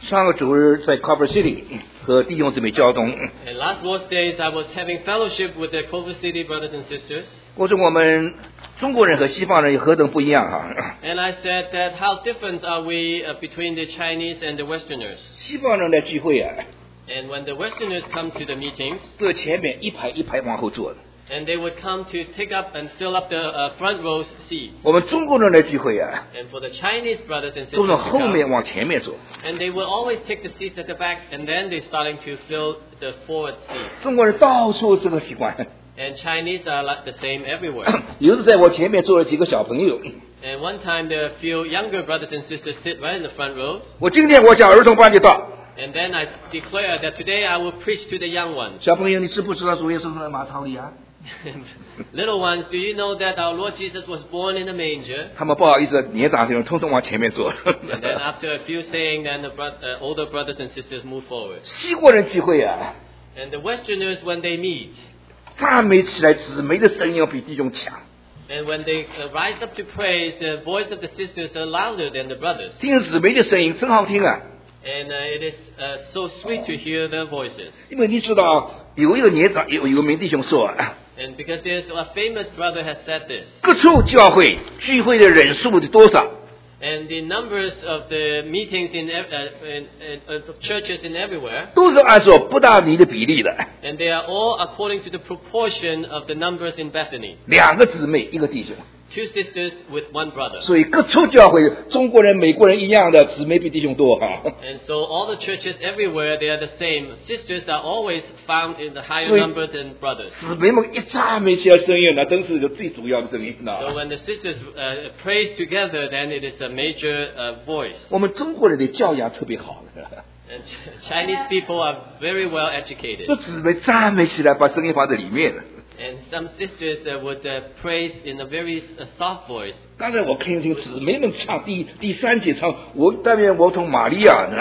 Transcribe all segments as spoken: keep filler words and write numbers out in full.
上个主日在 Culver City 和弟兄姊妹交通。 And last Lord's days, I was having fellowship with the Culver City brothers and sisters. 我说我们中国人和西方人何等不一样哈！ And I said that how different are we uh, between the Chinese and the Westerners? 西方人的聚会啊， And when the Westerners come to the meetings, 在前面一排一排往后坐的。 and they would come to take up and fill up the uh, front row seats. 我们中国人的聚会啊， And for the Chinese brothers and 都 sisters 从 to 后 come, 面往前面坐。 and they will always take the seats at the back, and then they're starting to fill the forward seats. 中国人到处这个习惯。 And Chinese are like the same everywhere. 有时在我前面坐了几个小朋友， And one time there are a few younger brothers and sisters sit right in the front rows. 我今天我讲儿童班就到。 And then I declare that today I will preach to the young ones. 小朋友，你知不知道主耶稣在马槽里啊？ Little ones, do you know that our Lord Jesus was born in a manger? 他们不好意思，年长的人通通往前面坐。 And then after a few saying, then the bro- uh, older brothers and sisters move forward. 西国人聚会啊， And the Westerners, when they meet, 赞美起来，姊妹的声音要比弟兄强。 and when they uh, rise up to praise, the voice of the sisters are louder than the brothers. 听姊妹的声音真好听啊！ And uh, it is uh, so sweet to hear their voices. 因为你知道，有一个年长有有个名弟兄说啊， And because there's a famous brother has said this. 各处教会聚会的人数的多少， And the numbers of the meetings in, ev- uh, in, in uh, of churches in everywhere, 都是按照不大尼的比例的， and they are all according to the proportion of the numbers in Bethany. 两个姊妹一个弟兄。 Two sisters with one brother. 所以各处教会，中国人、美国人一样的，姊妹比弟兄多哈。 And so all the churches everywhere, they are the same. Sisters are always found in the higher 所以 number than brothers. 姊妹们一赞美起来声音，那真是个最主要的声音 So 呐。 when the sisters uh, praise together, then it is a major uh, voice. 我们中国人的教养特别好， And Ch- Chinese people are very well educated. 这姊妹赞美起来，把声音放在里面了。 And some sisters uh, would uh, praise in a very uh, soft voice. 刚才我听听姊妹们唱第第三节唱，我但愿我从玛利亚呢。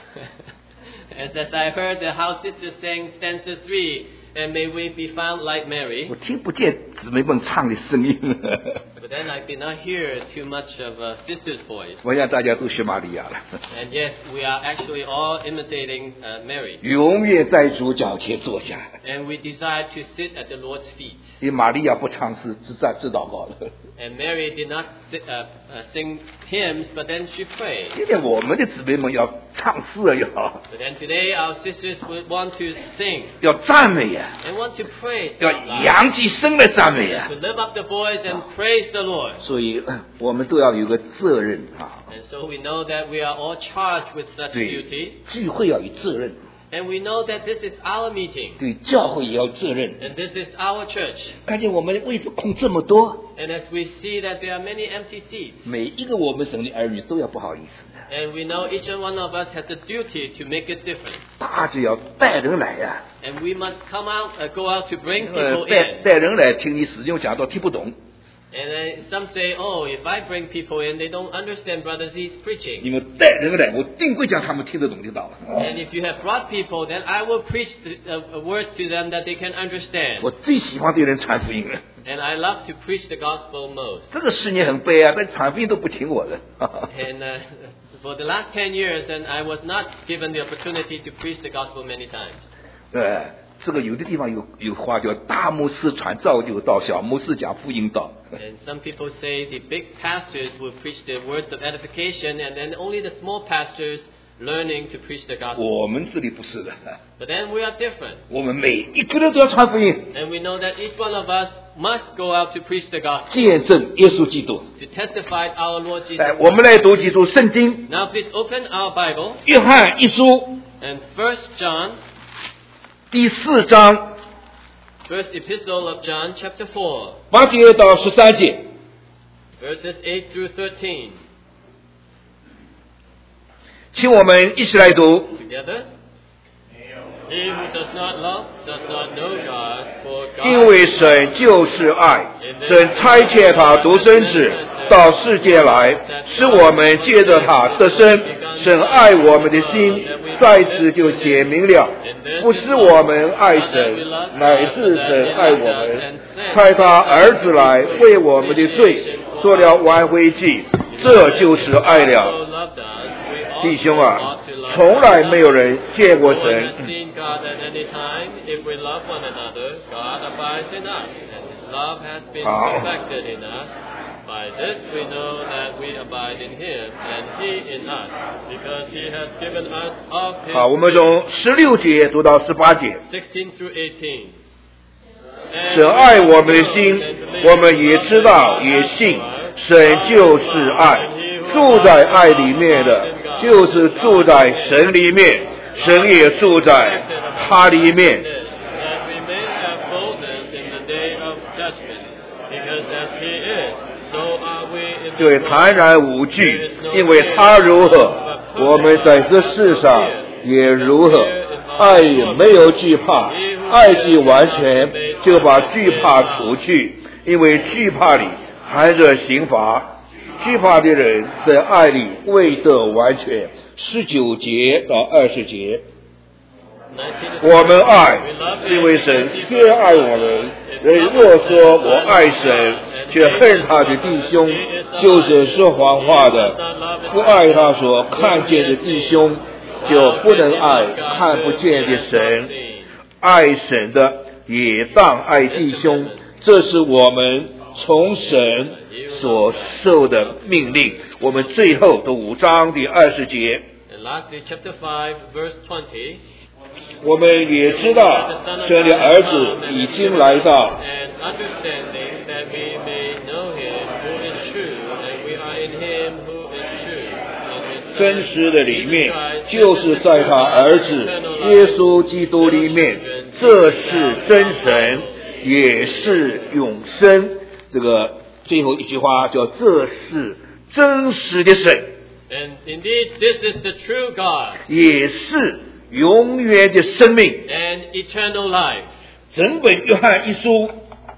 As, as I heard the house sisters sang stanza three, and may we be found like Mary. 我听不见姊妹们唱的声音。 But then I did not hear too much of a sister's voice. 我想大家都学玛利亚了， And yes, we are actually all imitating uh, Mary. 永远在主脚前坐下。 And we desire to sit at the Lord's feet. 因为玛利亚不唱诗，只在只祷告了。 And Mary did not sit, uh, uh, sing hymns, but then she prayed. 今天我们的姊妹们要唱诗啊，要 But then today our sisters would want to sing 要赞美呀、 and want to praise 要 out loud, 扬起声来赞美呀、 to lift up the voice and praise the Lord. 所以呃我们都要有个责任啊， And so we know that we are all charged with such 对 duty. 聚会要有责任， And we know that this is our meeting. 对教会也要责任。 And this is our church. 看见我们位置空这么多， And as we see that there are many empty seats. 每一个我们省的儿女都要不好意思， And we know each and one of us has a duty to make a difference. 大家要带人来呀、 And we must come out, uh, go out to bring 呃 people 带 in. 带人来听你使用讲道听不懂， And then some say, oh, if I bring people in, they don't understand Brother Z's 你 preaching. 们带人来，我定会讲他们听得懂就到了。 And if you have brought people, then I will preach the, uh, words to them that they can understand. 我最喜欢对人传福音了。 And I love to preach the gospel most. 这个十年很悲啊，但传福音都不听我的。 And uh, for the last ten years, and I was not given the opportunity to preach the gospel many times. 呃，这个有的地方有有话叫大牧师传造就道，小牧师讲福音道。 And some people say the big pastors will preach the words of edification, and then only the small pastors learning to preach the gospel. 我们这里不是的， But then we are different. 我们每一个人都要传福音， And we know that each one of us must go out to preach the gospel, 见证耶稣基督。 to testify our Lord Jesus. 来，我们来读几处圣经， Now please open our Bible 约翰一书 and First John, 第四章 First Epistle of John, chapter four, 八节到十三节。 verses eight through thirteen. 请我们一起来读。 Together. He who does not love does not know God, for 因 God 为神就是爱，神差遣他独生子到世界来，使我们借着他得生。神爱我们的心在此就显明了，不是我们爱神，乃是神爱我们，派他儿子来为我们的罪做了挽回祭，这就是爱了。 so loved us, we 弟兄啊， 从来没有人见过 No one 神。 has seen God at any time. If we love one another, God abides in us, and His love has been 好。 perfected in us. By this we know that we abide in Him, and He in us, because He has given us of His 好，我们从十六节读到十八节。 sixteen through eighteen. 神爱我们的心，我们也知道，也信，神就是爱。住在爱里面的，就是住在神里面，神也住在他里面。 That we may have boldness in the day of judgment, because as He is, so are we in the 对， world. 坦然无惧，因为他如何，我们在这世上也如何。爱没有惧怕，爱既完全，就把惧怕除去，因为惧怕里含着刑罚。惧怕的人在爱里未得完全。十九节到二十节，我们爱是因为神先爱我们。人若说我爱神，却恨他的弟兄，就是说谎话的。不爱他所看见的弟兄，就不能爱看不见的神。爱神的也当爱弟兄，这是我们从神所受的命令。我们最后的五章第二十节， And lastly, chapter five, verse twenty. 我们也知道神的儿子已经来到， And understanding that we may know Him who is true, and we are in Him who is true. And His 真 Son, 实的里面 Jesus Christ, 就是在他儿子耶稣基督里面，这是真神，也是永生。这个最后一句话叫这是真实的神， And indeed, this is the true God 也是永远的生命。 and eternal life. 整本约翰一书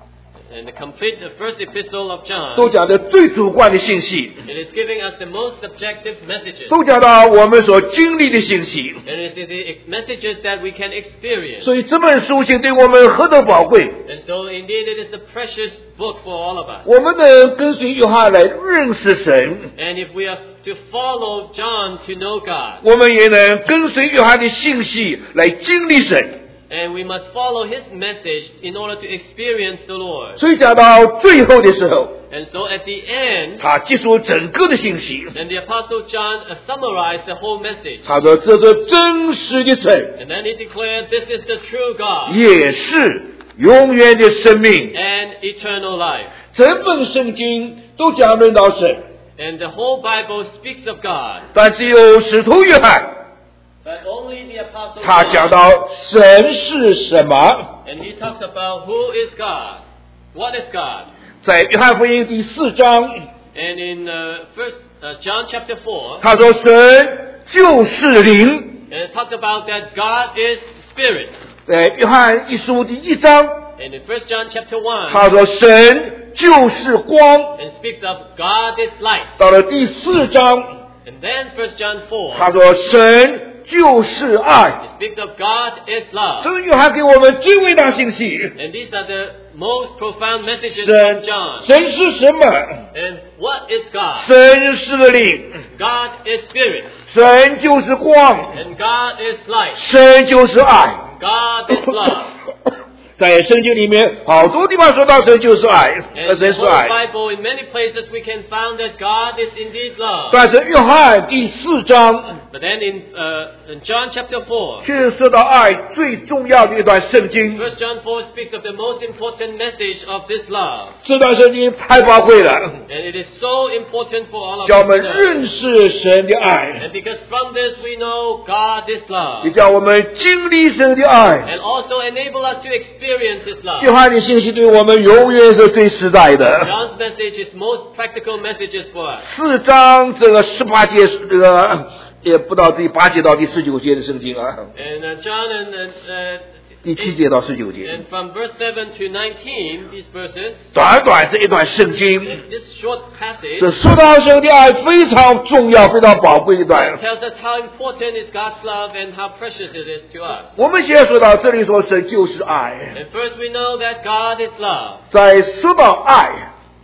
And the complete the first epistle of John, 都讲的最主观的信息， it is giving us the most subjective messages. 都讲到我们所经历的信息。 And it is the messages that we can experience. 所以这本书信对我们何等宝贵！ And so indeed it is a precious book for all of us. 我们能跟随约翰来认识神， And if we are to follow John to know God, 我们也能跟随约翰的信息来经历神。 and we must follow his message in order to experience the Lord. 所以讲到最后的时候， And so at the end, 他结束整个的信息。 then the Apostle John uh, summarized the whole message. 他说：“这是真实的神， And then he declared, this is the true God 也是永远的生命。 and eternal life. 整本圣经都讲论到神， And the whole Bible speaks of God. 但只有使徒约翰， But only the Apostle 他讲 John, 到神是什么。 and he talks about who is God. What is God? 在约翰福音第四章， And in uh, first uh, John chapter four, 他说神就是灵。 and it talks about that God is spirit. 在约翰一书第一章， And in first John chapter one, 他说神就是光。 and speaks of God is light. 到了第四章， And then first John four, 他说神就是爱。 it speaks of God is 这 love. 是约翰给我们最伟大信息。 And these are the most profound messages 神 from John. 神是什么？ And what is God? 神是灵， God is spirit. 神就是光， And God is light. 神就是爱。 God is love. 在圣经里面，好多地方说到神就是爱， And 神 the 是 whole 爱。 Bible, in many places, we can find that God is indeed love. 但是约翰第四章 But then in, uh, in John chapter four, 却说到爱最重要的一段圣经。 First John four speaks of the most important message of this love. 这段圣经太宝贵了， And it is so important for all of 叫 us 我们 to know. 认识神的爱， And because from this we know God is 也 love. 叫我们经历神的爱。 And also enable us to experience His love. 约翰的信息对我们永远是最实在的。 John's message is most practical messages for us. 四章这个十八节，这个也不到第八节到第十九节的圣经啊， And uh, John and uh, uh, 第七节到十九节， and from verse seven to nineteen, these verses, 短短这一段圣经， this short passage 是说到神的爱非常重要、非常宝贵一段。 tells us how important is God's love and how precious it is to us. 我们先说到这里说神就是爱， And first we know that God is love. 在说到爱，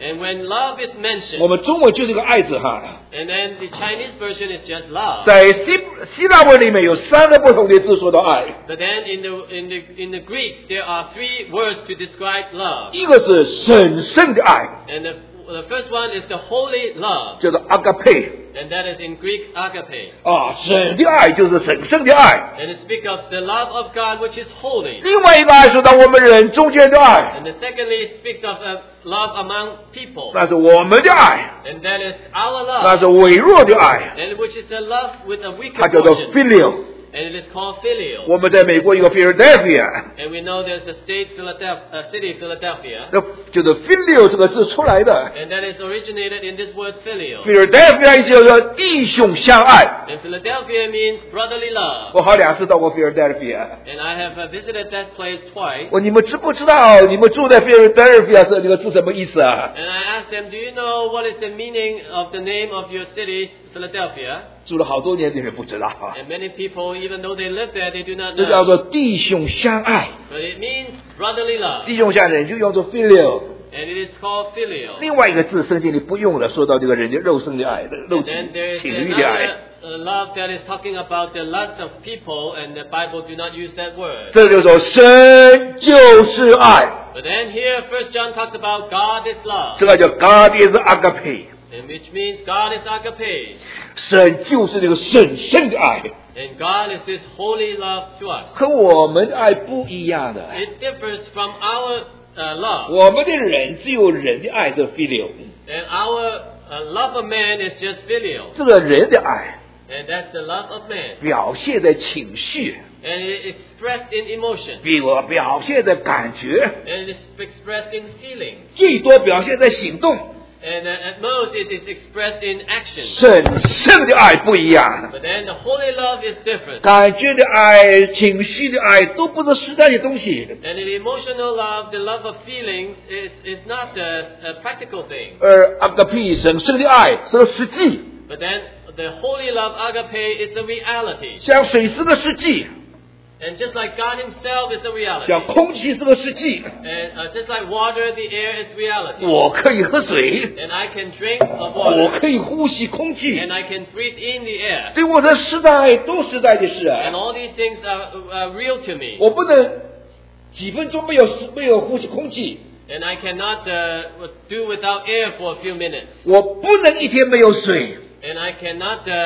And when love is mentioned, 我们中文就是个爱字哈。 and then the Chinese version is just love. 在希希腊文里面有三个不同的字说到爱， But then in the in the in the Greek there are three words to describe love. 一个是神圣的爱， And the, the first one is the holy love, 叫做 agape and that is in Greek agape. 啊，神的爱就是神圣的爱。 And it speaks of the love of God which is holy. 另外一个爱是到我们人中间的爱， And the secondly speaks of uh, love among people. 那是我们的爱， And that is our 那 love. 是微弱的爱， And which is a love with a weaker 它叫做 portion. filial。 And it is called filial. 我们在美国有个 Philadelphia， And we know there's a state Philadelphia, uh, city Philadelphia. 那就是 filial 这个字出来的。 And that is originated in this word filial. Philadelphia 意思叫做弟兄相爱。 And Philadelphia means brotherly love. 我好两次到过 Philadelphia。 And I have uh, visited that place twice. 我你们知不知道你们住在 Philadelphia 这这个字什么意思啊？ And I asked them, do you know what is the meaning of the name of your city, Philadelphia? 住了好多年，你们不知道啊。 And many people, even though they live there, they do not 这叫 know. 做弟兄相爱， But it means brotherly love. 弟兄相爱就用作 filial。 And it is called filial. 另外一个字圣经里不用的，说到这个人的肉身的爱，肉 And 体 then there is 情欲的爱 another，uh, love that is talking about the lust of people, and the Bible do not use that word. 这就说神就是爱， But then here, First John talks about God is love, 这个叫 God is agape， and which means God is agape, 神就是这个神圣的爱， and God is this holy love to us. 和我们的爱不一样的。 It differs from our uh, love, 我们的人只有人的爱是 filial， and our uh, love of man is just filial, 这个人的爱 and that's the love of man, 表现在情绪， and it is expressed in emotion, 比我表现在感觉， and it is expressed in feeling, 最多表现在行动。 and uh, at most it is expressed in action. 神圣的爱不一样， But then the holy love is different. 感觉的爱、情绪的爱都不是实在的东西， And the emotional love, the love of feelings, is, is not a, a practical thing. 而 agape 神圣的爱是个实际， But then the holy love, agape, is a reality. 像水是个实际， And just like God himself is a reality. 像空气是个实际。 And uh, just like water, the air is reality. 我可以喝水， And I can drink of 我 water. 可以呼吸空气， And I can breathe in the air. 对我的实在都实在的事 And 啊！ all these things are, are real to me. 我不能几分钟没有没有呼吸空气， And I cannot uh, do without air for a few minutes. 我不能一天没有水， And I cannot uh,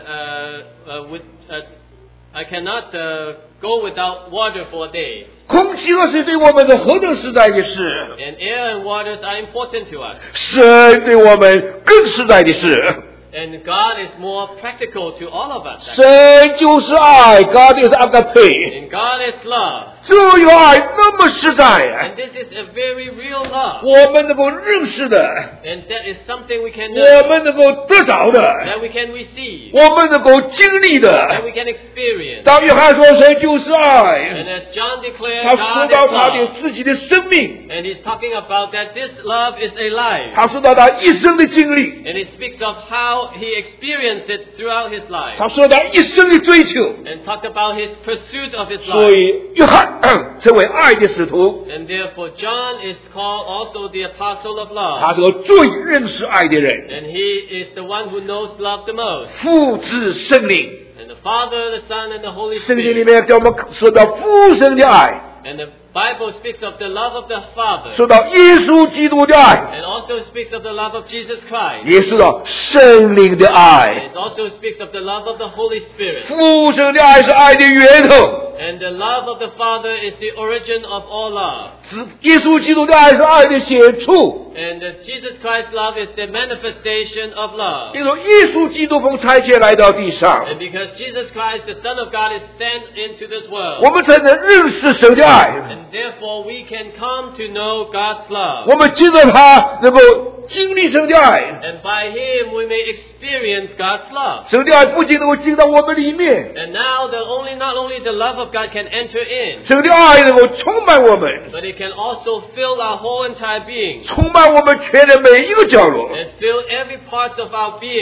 uh, uh, with, uh, I cannot uh, go without water for a day. 空气和水对我们是何等实在的事， And air and waters are important to us. 神对我们更实在的事。 And God is more practical to all of us. 神就是爱 ，God is agape， And God is love. 这有爱那么实在啊！ And this is a very real love. 我们能够认识的， And that is something we can 我 know, 们能够得着的， that we can receive, 我们能够经历 that 的。 we can experience. 当约翰说神就是爱， And as John declared, 他说 God 到 is 他的 love. 自己的生命， And he's talking about that this love is a life. 他说到他一生的经历， And he speaks of how he experienced it throughout his life. 他说他一生的追求。 And talked about his pursuit of his 所 life. 以约翰成为爱的使徒， And therefore John is called also the apostle of 他 love. 是个最认识爱的人。 And he is the one who knows love the most. 父子圣灵， And the Father, the Son, and the Holy 圣经里 Spirit. 面叫我们说到父神的爱， And the Bible speaks of the love of the Father. 说到耶稣基督的爱， And also speaks of the love of Jesus Christ. 也说到圣灵的 And 爱。 it also speaks of the love of the Holy Spirit. 父神的爱是爱的源头， And the love of the Father is the origin of all love. 子耶稣基督的爱是爱的显处。 And uh, Jesus Christ's love is the manifestation of love. 因为耶稣基督奉差遣来到地上， And because Jesus Christ, the Son of God, is sent into this 我 world. 们才能认识神的爱。 And therefore we can come to know God's love. 我们借着他能够经历神的爱， And by Him we may experience God's love. 神的爱不仅能够进到我们里面， And now the only, not only the love of God can enter in, 神的爱能够充满我们， but it can also fill our whole entire being. 充满我们全人每一个角落。 And fill every part of our being.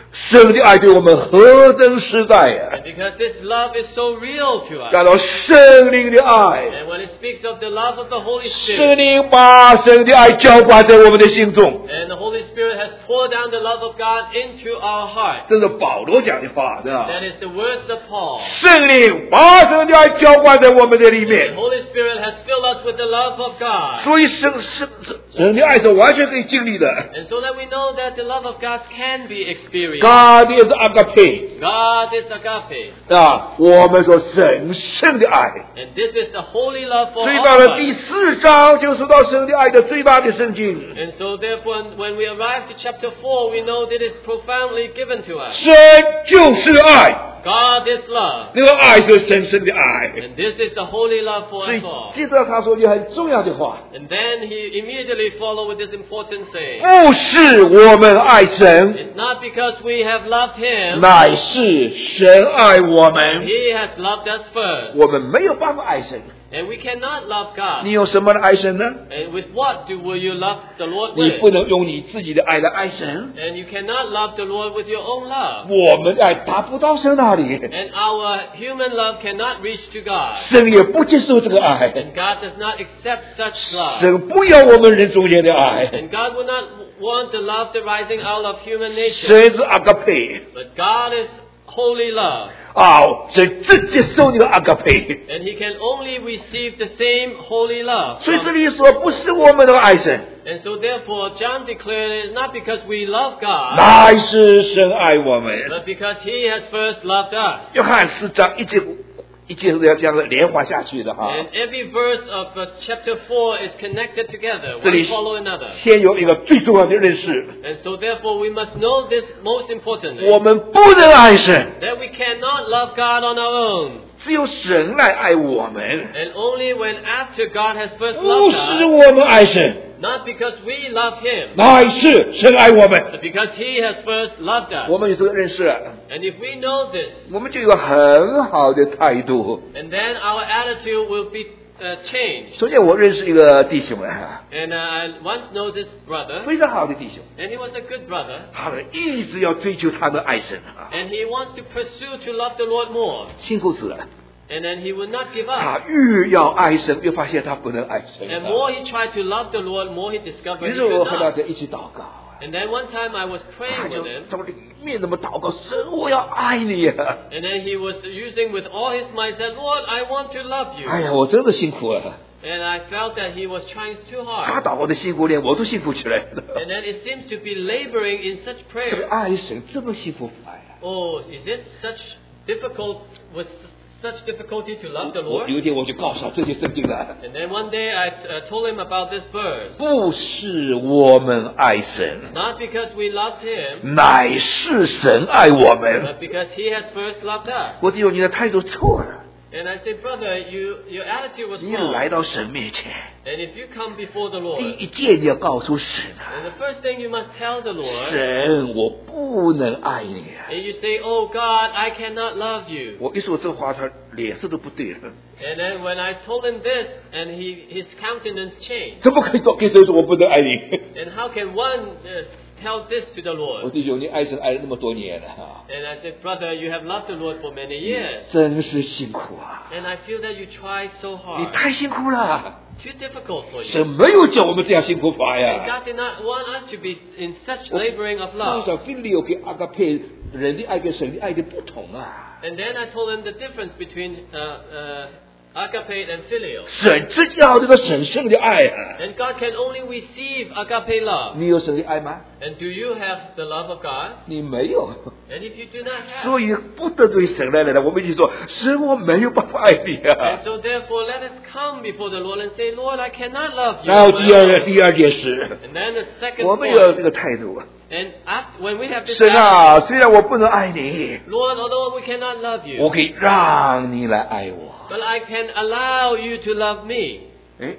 神的爱对我们何等实在啊！ And because this love is so real to us. 感到圣灵的爱， And when it speaks of the love of the Holy 圣 Spirit, 灵把神的爱浇灌在我们的心中。 and the Holy Spirit has poured down the love of God into our hearts. 这是保罗讲的话，对吧？ That is the words of Paul. 圣灵把神的爱浇灌在我们的里 The 面， Holy Spirit has filled us with the love of God. 所以神神神的爱是完全可以经历的。 And so that we know that the love of God can be experienced. God is agape， God is agape. 啊，我们说神圣的爱。 And this is the holy love for 所以 all 到 of 了第 us. 四章就说到神的爱的最大的圣经， And so therefore, when we arrive to chapter four, we know that it is profoundly given to us. 神就是爱， God is love. 那个爱是神圣的爱。 And this is the holy love for 所以 us all. 接着他说句很重要的话， And then he immediately followed with this important saying. 不是我们爱神， It's not because we have loved him. 乃是神爱我们。 He has loved us first. 我们没有办法爱神， And we cannot love God. 你用什么来爱神呢？ And with what do will you love the Lord 你 with? 不能用你自己的爱来爱神， And you cannot love the Lord with your own love. 我们的爱达不到神那里， And our human love cannot reach to God. 神也不接受这个爱， And God does not accept such love. 神不要我们人中间的爱， And God will not want the love arising out of human nature. 神是阿嘎佩 But God is holy love. 啊，神只接受那个阿嘎佩。 And He can only receive the same holy love. 所以这里说不是我们的爱神， And so therefore, John declared it is not because we love God, 乃是神爱我们。 but because He has first loved us. 约翰四章一节一节是这样的连环下去的哈。 And every verse of uh, chapter four is connected together, 这 one 里 follow another. 先有一个最重要的认识， And so therefore, we must know this most importantly, 我们不能爱神， that we cannot love God on our own. 只有神来爱我们， And only when after God has first 不 loved 是 us, 我们爱神， not because we love Him, 乃是神爱我们。 but because He has first loved us. 我们有这个认识， And if we know this, 我们就有很好的态度。 and then our attitude will be uh, changed. 首先，我认识一个弟兄啊， And uh, I once know this brother, 非常好的弟兄， and he was a good brother, 他们一直要追求他的爱神啊， and he wants to pursue to love the Lord more. 辛苦死了。 And then he will not give up. 他越要爱神，越发现他不能爱神。 And more he tried to love the Lord, more he discovered 于 he 是我 could 和他 not. 在一起祷告， And then one time I was 他 praying 就 with him, 从里面那么祷告，神，我要爱你啊！ and then he was using with all his might, said, Lord, I want to love 哎 you. 呀，我真的辛苦了。 And I felt that he was trying too 他 hard. 祷告的辛苦，连我都辛苦起来了。 And then it seems to be laboring in such 这个 prayer. 爱神这么幸福法呀！ Oh, is it such difficult, with such difficulty to love the 我 Lord? 有一天我就告诉他这些圣经了， And then one day I uh, told him about this verse. 不是我们爱神， Not because we loved him, 乃是神爱我们。 but because he has first loved us. 我弟兄，你的态度错了， And I said, brother, you, your attitude was 你 wrong. 来到神面前， And if you come before the 第 Lord, 一件你要告诉神 and 啊， the first thing you must tell the Lord, 神，我不能爱你啊！ and you say, oh God, I cannot love you. 我一说这话，他脸色都不对了。 And then when I told him this, and he, his countenance changed. 怎么可以做跟神说我不能爱你？ And how can one uh, tell this to the 我 Lord? 弟兄，你爱神爱了那么多年了啊， And I said, brother, you have loved the Lord for many years. 真是辛苦啊！ And I feel that you try so 你 hard. 太辛苦了， Too difficult for you. 神没有叫我们这样辛苦法 And 呀。 God did not want us to be in such laboring of 刚 love. 才菲利有跟阿嘎佩人的爱跟神的爱的不同啊。 And then I told him the difference between uh, uh, agape and filial. 神只要这个神圣的爱啊， And God can only receive agape love. 你有神的爱吗？ And do you have the love of God? 你没有， And if you do not have, 所以不得罪神来了的。我们一起说，神我没有办法爱你 and 啊。 so therefore let us come before the Lord and say, Lord, I cannot love you. 然后第二第二件事， And then the second 我们有 point, 这个态度啊。 and after, when we have this 神 attitude, 啊，虽然我不能爱你， Lord, although we cannot love 我 you, 可以让你来爱我。 but I can allow you to love me. 哎，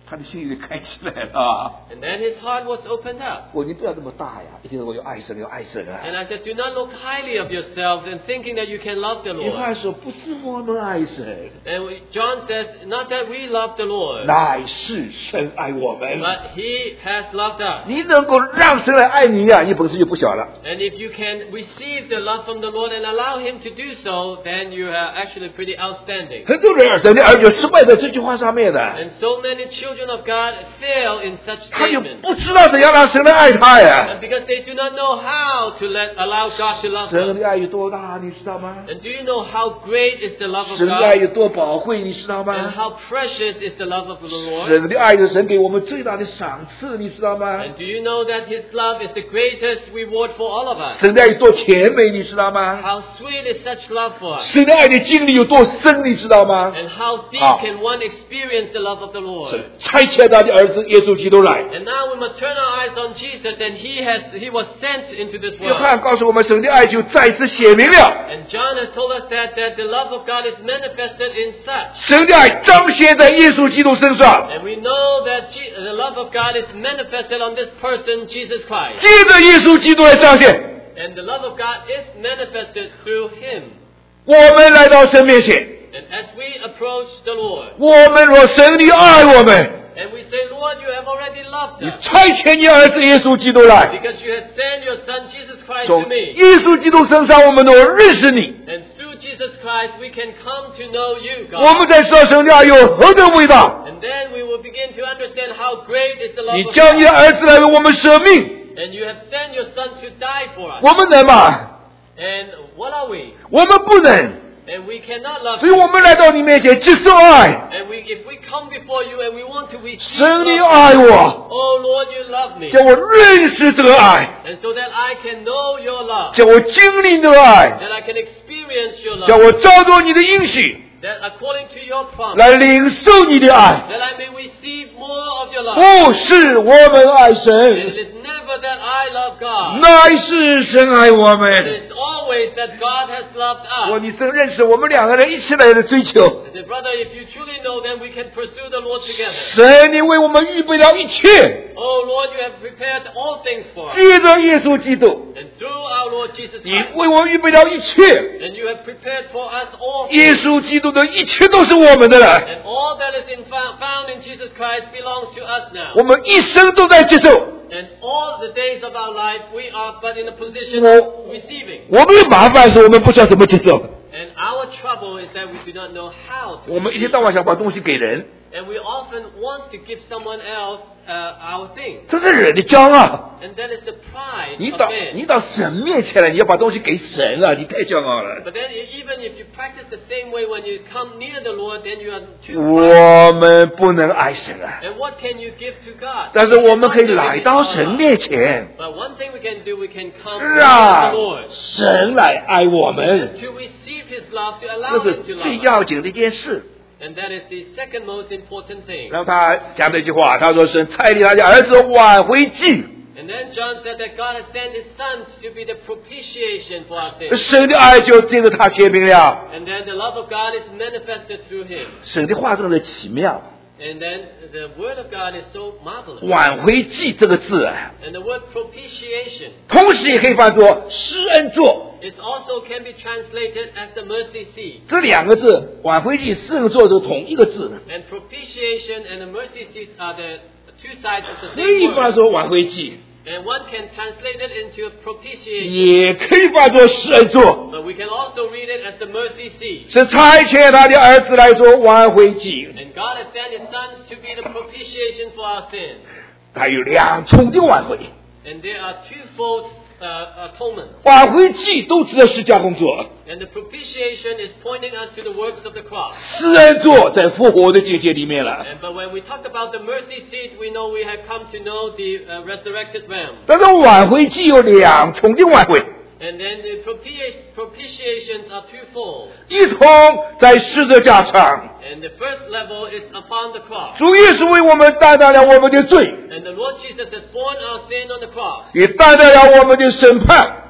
他的心里开起来了。 And then his heart was opened up. 我你不要这么大呀！一听我有爱神，有爱神啊！ And I said, do not look highly of yourself and thinking that you can love the 约 Lord. 翰说：“不是我们爱神， And we- John says, not that we love the Lord, 乃是神爱我们。 but He has loved us. 你能够让神来爱你呀、你本事就不小了。 And if you can receive the love from the Lord and allow Him to do so, then you are actually pretty outstanding. 很多人神的儿女失败在这句话上面的， And so many children of God fail in such 他就 statements. 不知道怎样让神来爱他呀。 And because they do not know how to let allow God to love 神 them. 的爱有多大，你知道吗？ And do you know how great is the love of 神的爱 God? 有多宝贵，你知道 And 吗？ how precious is the love of the Lord? 神的爱是神给我们最大的赏赐，你知道吗？ And do you know that His love is the greatest reward for all of us? 神的爱有多甜美，你知道吗？ How sweet is such love for us? 神的爱的经历有多深，你知道吗？ And how deep Ah. can one experience the love of the Lord? 神差遣他的儿子耶稣基督来。 And now we must turn our eyes on Jesus, and He has He was sent into this 约 world. 翰告诉我们，神的爱就再次显明了， And John has told us that, that the love of God is manifested in such. 神的爱彰显在耶稣基督身上， And we know that Je- the love of God is manifested on this person, Jesus Christ. 借着耶稣基督来彰显。 And the love of God is manifested through Him. 我们来到神面前， And as we approach the Lord, 我们若神你爱我们， and we say, Lord, you have already loved 你 us, 差遣你儿子耶稣基督来， because you have sent your Son Jesus Christ 从 to me. 耶稣基督身上我们能够认识你。 And through Jesus Christ, we can come to know you, 我 God. 们才知道神的爱有何等伟大。 And then we will begin to understand how great is the love 你 of 将你的 God. 儿子来为我们舍命， And you have sent your Son to die for us. 我们能吗？ And what are we? 我们不能。 And we cannot love 所以 you. 我们来到你面前接受爱。 And we, if we come before you and we want to receive 神你 love, 爱我， oh Lord, you love me. 叫我认识这个爱， And so that I can know your love, 叫我经历这个爱， that I can experience your 叫 love, 我照着你的应许 that according to your promise, 来领受你的爱。 that I may receive more of your love. 不是我们爱 And 神， it is never that I love God. 乃是神爱我 It 们。 is always that God has loved 我 us. 你真认识我们两个人一起来的追求。 I said, brother, if you truly know, then we can pursue the Lord together. 神，你为我们预备了一切， Oh Lord, you have prepared all things for us. 借着耶稣基督， And through our Lord Jesus 你 Christ, 为我们预备了一切。 and you have prepared for us all 耶 things. 稣基督的一切都是我们的了， And all that is in, found in Jesus Christ belongs to us now. 我们一生都在接受。 And all the days of our life, we are but in a position No. of receiving. 我们的麻烦是我们不知道怎么接受， And our trouble is that we do not know how to 我们一天 receive. 到晚想把东西给人， And we often want to give someone else uh, our things. 这是人的骄傲。 And that is the pride 你 of 到 man. 你到神面前来，你要把东西给神啊！你太骄傲了。 But then e- even if you practice the same way when you come near the Lord, then you are too proud. 我们不能爱神啊， And what can you give to God? 但是我们可以 You cannot 来 give it 到 to 神 Allah. 面前， But one thing we can do, we can come to 让 the Lord. 神来爱我们， To receive His love, to allow 这 Him 是 to 最 love us. 要紧的一件事。 And that is the second most important thing. 然后他讲了一句话，他说：“神差遣他的儿子挽回祭。 And then John said that God has sent His Son to be the propitiation for our sins. 神的爱就借着他显明了。 And then the love of God is manifested through Him. 神的话真的奇妙。 And then the word of God is so marvelous. 挽回祭这个字啊， And the word propitiation, 同时也可以翻作施恩座。 it also can be translated as the mercy seat. 这两个字，挽回祭、施恩座是同一个字， And propitiation and the mercy seat are the two sides of the 可以 same 翻 word. 作挽回祭， And one can translate it into propitiation. 也可以翻作施恩座。 But we can also read it as the mercy seat. 是差遣他的儿子来做挽回祭， And God has sent His Son to be the propitiation for our sins. 它有两重的挽回。 And there are twofold uh, atonement. 挽回祭都指的是加工作， And the propitiation is pointing us to the works of the cross. 施恩座在复活的境界里面了。 And, but when we talk about the mercy seat, we know we have come to know the uh, resurrected realm. 但是挽回祭有两重的挽回， And then the propiti- propitiations are twofold. 一重在十字架上， And the first level is upon the cross. 主耶稣为我们担当了我们的罪， And the Lord Jesus has borne our sin on the cross. 也担当了我们的审判。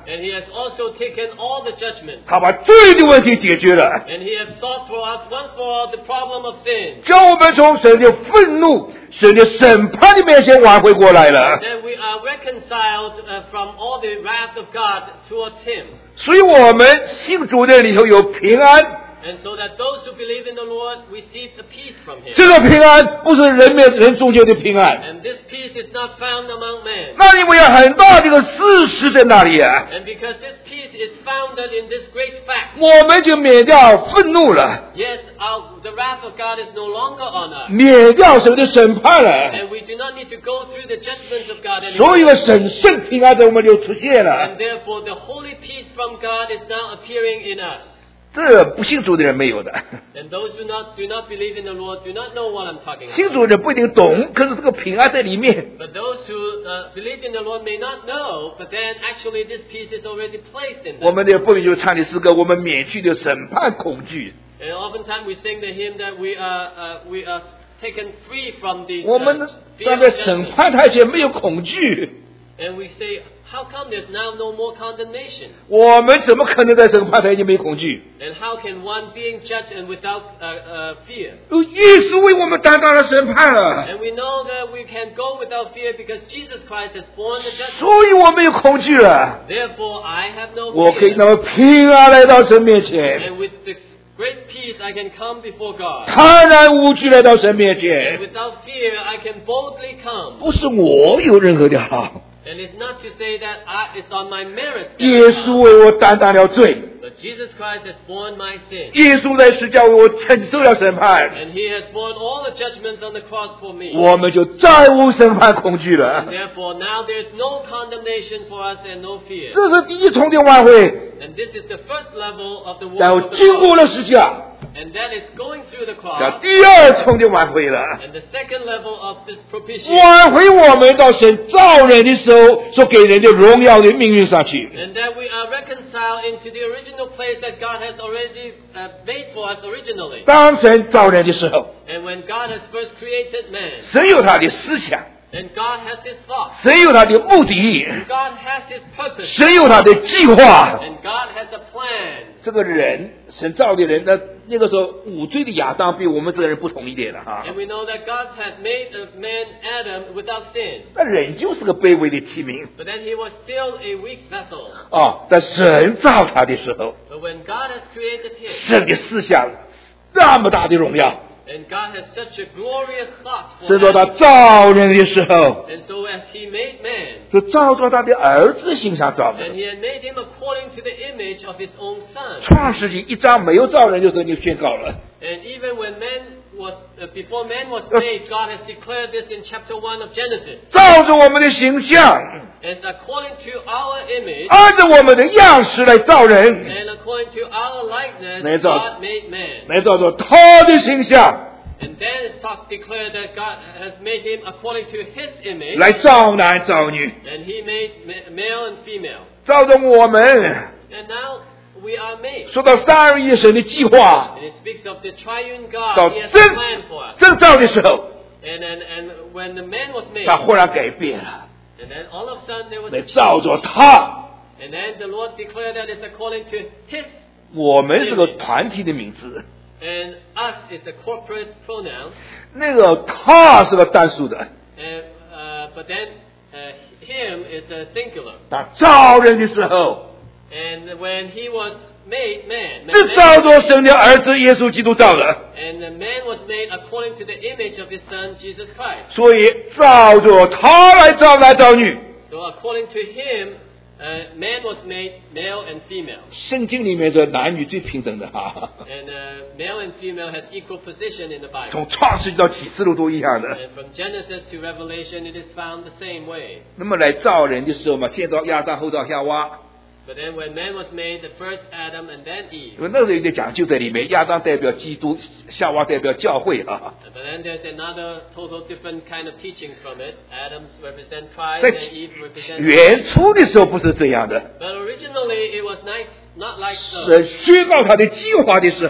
And he has also taken all the judgment. 他把罪的问题解决了， And he has solved for us once for all the problem of sin. 叫我们从神的愤怒、神的审判的面前挽回过来了。 Then we are reconciled uh, from all the wrath of God towards him. 所以我们信主的里头有平安， And so that those who believe in the Lord receive the peace from him. 这个平安不是人面人中间的平安， And this peace is not found among men. 那因为有很大的一个事实在那里啊， And because this peace is founded in this great fact, 我们就免掉愤怒了， yes, our, the wrath of God is no longer on us. 免掉神的审判了， And we do not need to go through the judgments of God 所以一 anymore. 个神圣平安在我们就出现了。 And therefore the holy peace from God is now appearing in us. 这不信主的人没有的， And those who not, do not believe in the Lord do not know what I'm talking 信 about. 主的人不一定懂，可是这个平安在里面。 But those who uh, believe in the Lord may not know, but then actually this peace is already placed in 我 them. 们的不就唱的诗歌，我们免去的审判恐惧， And oftentimes we sing the hymn that we are, uh, we are taken free from the 我们 uh, fear 站 of 在审 judgment. 判台前没有恐惧， And we say, how come there's now no more condemnation? 我们怎么可能在审判台前没恐惧？ And how can one being judged and without uh, uh, fear? 耶稣为我们担当了审判了， And we know that we can go without fear because Jesus Christ has borne the judgment. 所以我没有恐惧了。 Therefore, I have no 我可以 fear. 那么平安来到神面前， And with this great peace, I can come before God. 坦然无惧来到神面 And 前。 without fear, I can boldly come. 不是我有任何的好， And it's not to say that I, it's on my merit. 耶稣为我担当了罪， But Jesus Christ has borne my sin. 耶稣在十字架为我承受了审判， And he has borne all the judgments on the cross for me. 我们就再无审判恐惧 And 了。 therefore, now there's no condemnation for us and no fear. 这是第一重的挽回， And this is the first level of the 然后 work of the 经过 cross. 了十字架， And that is going through the 叫 cross. 第二重的挽回了。 And the second level of this propitiation. 挽回我们到神造人的时候所给人的荣耀的命运上去。 And that we are reconciled into the original place that God has already uh, made for us originally. 当神造人的时候， And when God has first created man, 神有他的思想， and God has his thoughts, 神有他的目的， God has his purpose, 神有他的计划。 and God has a plan. 这个人，神造的人，那那个时候无罪的亚当比我们这个人不同一点了哈。 And we know that God had made a man Adam without sin. 那人就是个卑微的器皿 But then he was still a weak vessel. 啊。在神造他的时候， But when God has created him, 神的思想那么大的荣耀， and God has such a glorious thought for 神说他 Adam, 造人的时候， and so as he made man, 就照着他的儿子形象造的 and。he had made him according to the image of his own son. 创世纪一章没有造人的时候就宣告了， And even when man was, uh, before man was made, God has declared this in chapter one of Genesis. 照着我们的形象， And according to our image, 按照我们的样式来造人， and according to our likeness, 没错。 God made man. 来照着他的形象 And then it's talk, declared that God has made him according to his image, 来造男造女， and he made ma- male and female. 照着我们。 And now we are made. 说到三而一神的计划， And it speaks of the triune 到 God. He has a 真 plan for us. 真造的时候， And, and, and when the man was made, 他忽然改变了， and then all of a sudden there was 来 a 照 change. 着他。 And then the Lord declared that it's according to his, 我们是个团体的名字， and us is a corporate pronoun. 那个他是个单数的。 And, uh, but then uh, him is a singular. 他造人的时候， And when he was made man, 是 man 照着神的儿子耶稣基督造的， and the man was made according to the image of his son Jesus Christ. 所以照着他来造男造女。 So according to him, uh, man was made male and female. 圣经里面是男女最平等的哈， And uh, male and female has equal position in the Bible. 从创世纪到启示录都一样的。 And from Genesis to Revelation, it is found the same way. 那么来造人的时候嘛，先造亚当，后造夏娃， But then when man was made, the first Adam and then Eve. 因为那时候有点讲究在里面，亚当代表基督，夏娃代表教会啊。 But then there's another total different kind of teachings from it. Adam represent Christ 在 and Eve represent. 原初的时候不是这样的， But originally it was nice, not like so. 神宣告他的计划的时候，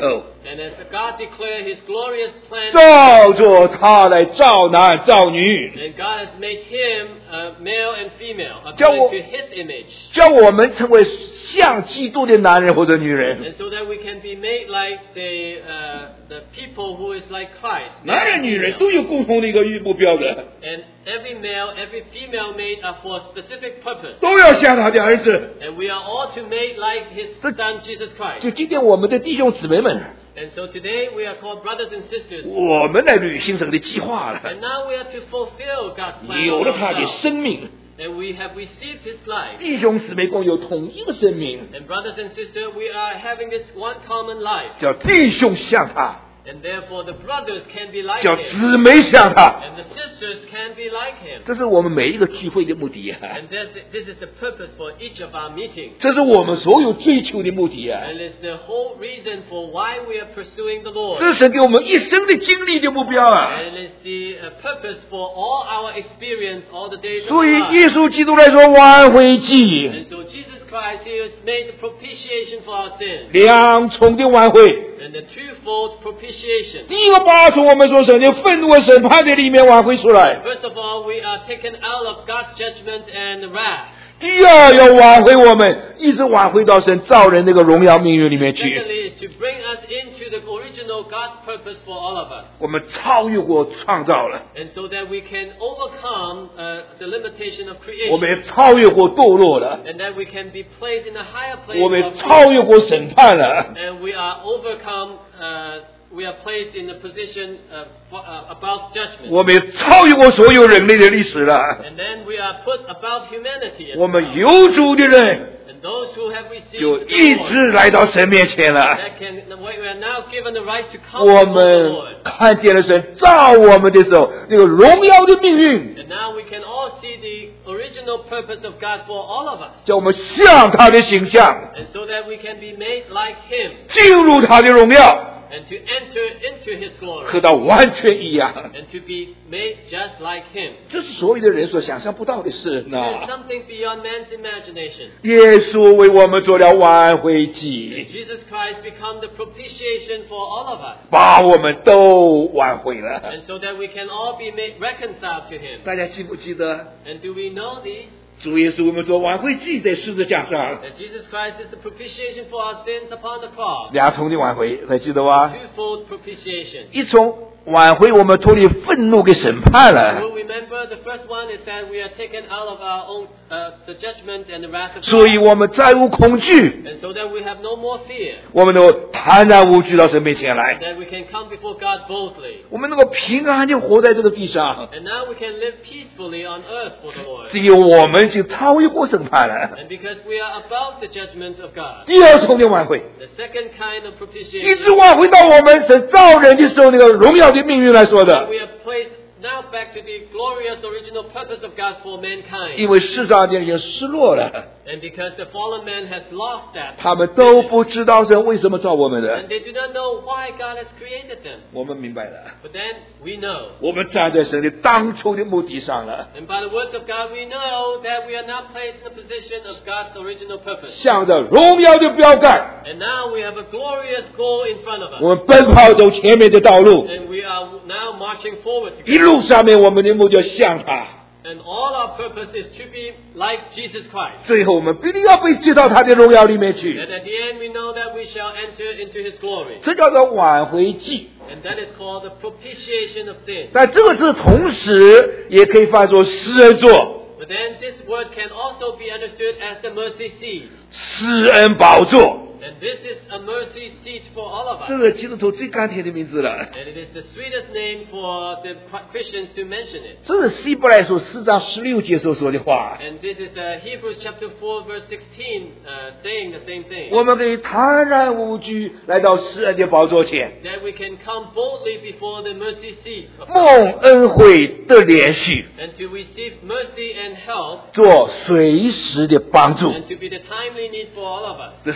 And as God declared His glorious plan, 造作他来造男造女， and God has made him uh, male and female 叫我- according to His image, 叫我们成为像基督的男人或者女人。 and so that we can be made like the uh, the people who is like Christ. 男 male 人 and 女人 female. 都有共同的一个目标的， And every male, every female made are for a specific purpose. 都要像他的儿子。 And we are all to make like His So- Son Jesus Christ. 就今天我们的弟兄姊妹们， And so today we are called brothers and sisters. 我们来履行神的计划了， And now we are to fulfill God's plan 有 for 了他的 ourselves. 生命。 And we have received His life. 弟兄姊妹共有同一个生命， And brothers and sisters, we are having this one common life. 叫弟兄像他， And therefore the brothers can be like 叫 Him. 姊妹像他。 And the sisters can be like Him. 这是我们每一个聚会的目的啊， And this, this is the purpose for each of our meetings. 这是我们所有追求的目的啊， And it's the whole reason for why we are pursuing the Lord. 这是神给我们一生的经历的目标啊。 And it's the uh, purpose for all our experience all the days of 所以 our 耶 life. 稣基督来说，挽回祭， And so Jesus Christ, He has made the propitiation for our sins. 两重的挽回。 And the twofold propitiation. 第一个把从我们所神的愤怒和审判的里面挽回出来， First of all, we are taken out of God's judgment and wrath. 第二要挽回我们，一直挽回到神造人那个荣耀命运里面去。 Secondly, is to bring us into the original God's purpose for all of us. 我们超越过创造了， And so that we can overcome uh, the limitation of 我 creation. 们也超越过堕落了， And that we can be placed in a higher place 我们也 of 超越过审判了。 and we are overcome, uh, we are placed in the position of, uh, above judgment. 我们也超越过所有人类的历史了。 And then we are put above humanity as 我们 well. 有主的人 And those who have received 就 the 一 Lord, 直来到神面前了。 that can, we are now given the right to come 我 before the 们 Lord. 看见了神造我们的时候那个荣耀的命运， And now we can all see the original purpose of God for all of us. 叫我们像他的形象， And so that we can be made like Him 进入他的荣耀， and to enter into His 和 glory 他完全一样。 and to be made just like Him. 这是所有的人所想象不到的事 It is 呢。 something beyond man's imagination. 耶稣为我们做了挽回祭， Jesus Christ become the propitiation for all of us. 把我们都挽回了。 And so that we can all be made reconciled to Him. 大家记不记得 And do we know these? 主耶稣为我们做挽回祭在十字架上， That Jesus Christ is the propitiation for our sins upon the cross. 两重的挽回，还记得吗？ Twofold propitiation. 一重挽回我们脱离愤怒给审判了， You'll remember the first one is that we are taken out of our own uh, the judgment and the wrath of 所以 God. 我们再无恐惧， And so that we have no more fear. 我们都坦然无惧到神面前来， That we can come before God boldly. 我们能够平安的活在这个地上， And now we can live peacefully on earth for the Lord. 只有我们就超越过审判了。 And because we are above the judgment of God. 第二重的挽回， The second kind of 一直 propitiation, 挽回到我们神造人的时候那个荣耀的命运来说的， we are placed now back to the glorious original purpose of God for mankind. 因为世上的人已经失落了， And because the fallen man has lost that, 他们都不知道神为什么造我们的 and。they do not know why God has created them. 我们明白了， But then we know. 我们站在神的当初的目的上了， And by the words of God, we know that we are now placed in the position of God's original purpose. 向着荣耀的标杆， And now we have a glorious goal in front of us. 我们奔跑走前面的道路。 And we are now marching forward 一 together. 路上面，我们的目标像他， And all our purpose is to be like Jesus Christ. 最后我们必定要被接到他的荣耀里面 And 去。 at the end, we know that we shall enter into His glory. 这叫做挽回祭。 And that is called the propitiation of sin. 但这个字同时也可以翻作施恩座、 But then this word can also be understood as the mercy seat. 施恩宝座。 And this is a mercy seat for all of 这 us. 个基督徒最甘甜的名字了。 And it is the sweetest name for the Christians to mention it. 这是希伯来书四章十六节所说的话。 And this is uh, Hebrews chapter four verse sixteen uh, saying the same thing. 我们可以坦然无惧来到施恩的宝座前， That we can come boldly before the mercy seat of 蒙 God 恩惠的连续， and to receive mercy and help 做随时的帮助。 and to be the timely need for all of us. 这施恩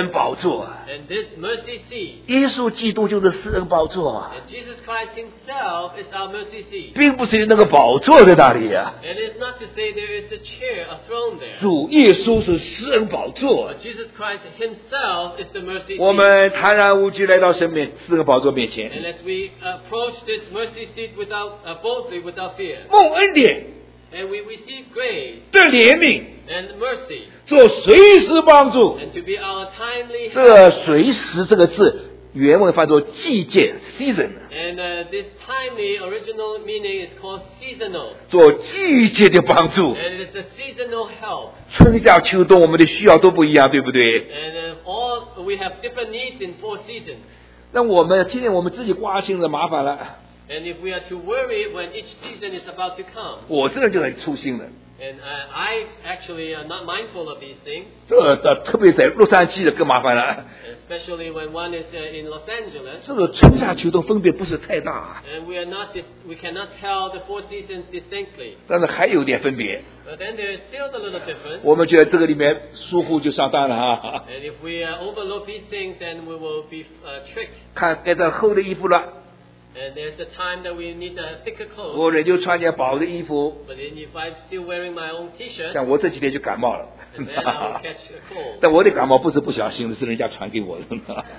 恩宝座。 And this mercy seat, 耶稣基督就是施恩宝座， and Jesus Christ himself is our mercy seat. 并不是那个宝座在那里啊。 And it's not to say there is a chair, a throne there. 主耶稣是施恩宝座， But Jesus Christ himself is the mercy 我 seat. 们坦然无惧来到神面施恩宝座面 And 前， as we approach this mercy seat without uh, boldly, without fear, 蒙恩典 and we receive grace 的怜悯， and mercy, 做随时帮助。 and to be our timely help. 这随时这个字原文翻作季节 season， And uh, this timely original meaning is called seasonal. 做季节的帮助。 And it is a seasonal help. 春夏秋冬我们的需要都不一样，对不对？ And uh, all we have different needs in four seasons. 那我们天天我们自己挂心了，麻烦了。 And if we are to worry when each season is about to come, 我这个人就很粗心了， and uh, I actually am not mindful of these things, 这这特别在洛杉矶的更麻烦了。 especially when one is uh, in Los Angeles, 这个春夏秋冬分别不是太大， and we are not dis- we cannot tell the four seasons distinctly. 但是还有点分别。 But then there is still a little difference. 我们觉得这个里面疏忽就上当了哈。 And if we uh, overlook these things, then we will be uh, tricked. 看盖上厚的衣服了， And there's a time that we need a thicker clothes. 我仍旧穿件薄的衣服。 But then if I'm still wearing my own T-shirt, 像我这几天就感冒了， and then I'll catch a cold. 但我的感冒不是不小心的，是人家传给我的。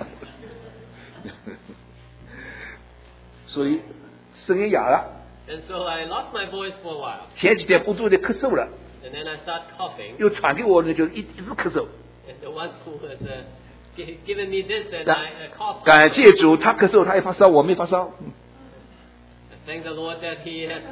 所以声音哑了， And so I lost my voice for a while. 前几天不住的咳嗽了， And then I start coughing. 又传给我的就一一直咳嗽。 And the one who has uh, gi- given me this, and 感 I uh, coughed. 感谢主，他咳嗽，他也发烧，我没发烧。 Thank the Lord that He has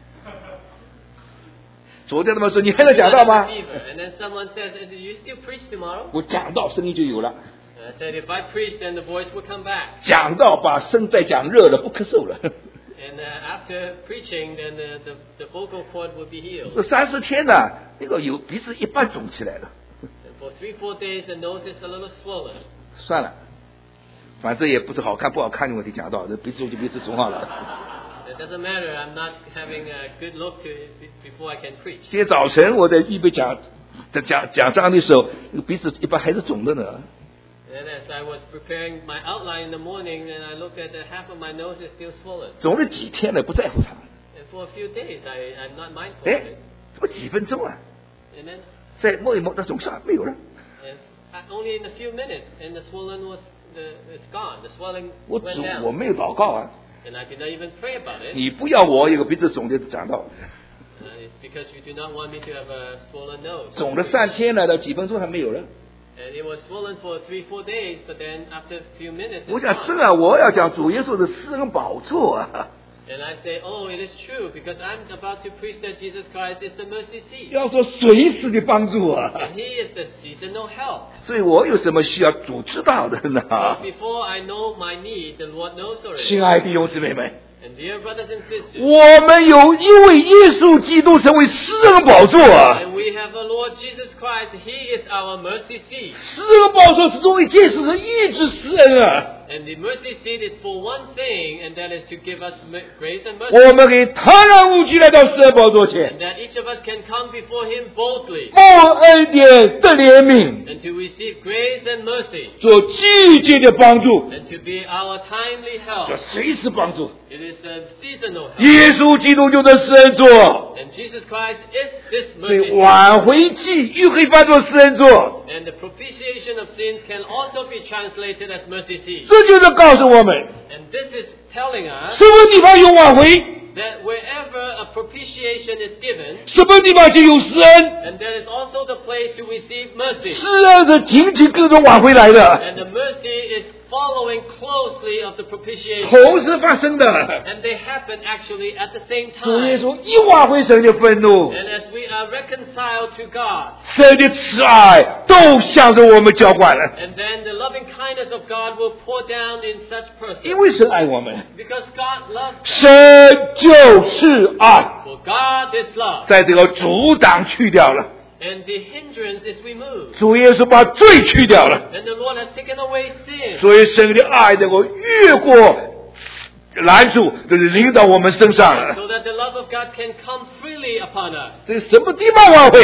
昨天他们说你还能讲到吗？ fever. And then someone said, "Do you still preach tomorrow?" 我讲到声音就有了， And I said, "If I preach, then the voice will come back." 讲到把声带讲热了，不咳嗽了。 And uh, after preaching, then the, the, the vocal cord will be healed. 这三四天呢，那个有鼻子一半肿起来了。 And for three, four days, the nose is a little swollen. 算了，反正也不是好看不好看的问题，讲到这鼻子就鼻子肿好了。 It doesn't matter. I'm not having a good look to before I can preach. 今天早晨我在预备讲讲讲章的时候，鼻子一般还是肿的呢。 And as I was preparing my outline in the morning, and I looked at the half of my nose is still swollen. 肿了几天了，不在乎它。 And for a few days, I, I'm not mindful 哎 of it.， 怎么几分钟啊？ And then 再摸一摸，它肿下没有了。 and I- only in a few minutes, and the swollen was the, it's gone. The swelling 我 went 主 down. 我没有祷告啊， And I did not even pray about it. 你不要我有个鼻子肿的讲到， Uh, it's because you do not want me to have a swollen nose. 肿了三天了，到几分钟还没有了。 And it was swollen for three, four days, but then after a few minutes, 我 it's 想 gone. 是啊，我要讲主耶稣的施恩宝座啊， And I say, oh, it is true, because I'm about to preach that Jesus Christ is the mercy seat. 要说随时的帮助啊， And He is the seasonal help. 所以我有什么需要主知道的呢？ Before I know my need, the Lord knows already. 亲爱的弟兄姊妹们， And dear brothers and sisters, 我们有一位耶稣基督成为施恩宝座啊， and we have the Lord Jesus Christ. He is our mercy seat. 施恩宝座是作为件事人一直施恩啊， And the mercy seat is for one thing, and that is to give us mer- grace and 我 mercy. 们可以坦然无惧来到施恩宝座前 And，that each of us can come before Him boldly 蒙恩典的怜悯， and to receive grace and mercy 做季节的帮助， and to be our timely help. 要随时帮助。 It is a seasonal help. 耶稣基督就是施恩座， And Jesus Christ is this 所以 mercy seat. 挽回祭又可以翻作施恩座， And the propitiation of sins can also be translated as mercy seat. 这就是告诉我们， And this is telling us 什么地方有挽回， that wherever a propitiation is given, 什么地方就有施恩。 and there is also the place to receive mercy. 施恩是紧紧跟着挽回来的， And the mercy is following closely of the propitiation. 同时发生的。 And they happen actually at the same 主耶 time. 稣一挽回神的愤怒， And as we are reconciled to God, 神的慈爱都向着我们浇灌了。 and then the loving kindness of God will pour down in such 因 persons. 为神爱我们， Because God loves us. 神就是爱， For God is love. 在这个阻挡去掉了， And the hindrance is removed. 主耶稣把罪去掉了， And the Lord has taken away sin. 所以神的爱能够越过拦阻，就是临到我们身上了。 So that the love of God can come freely upon us. 这什么地方挽回？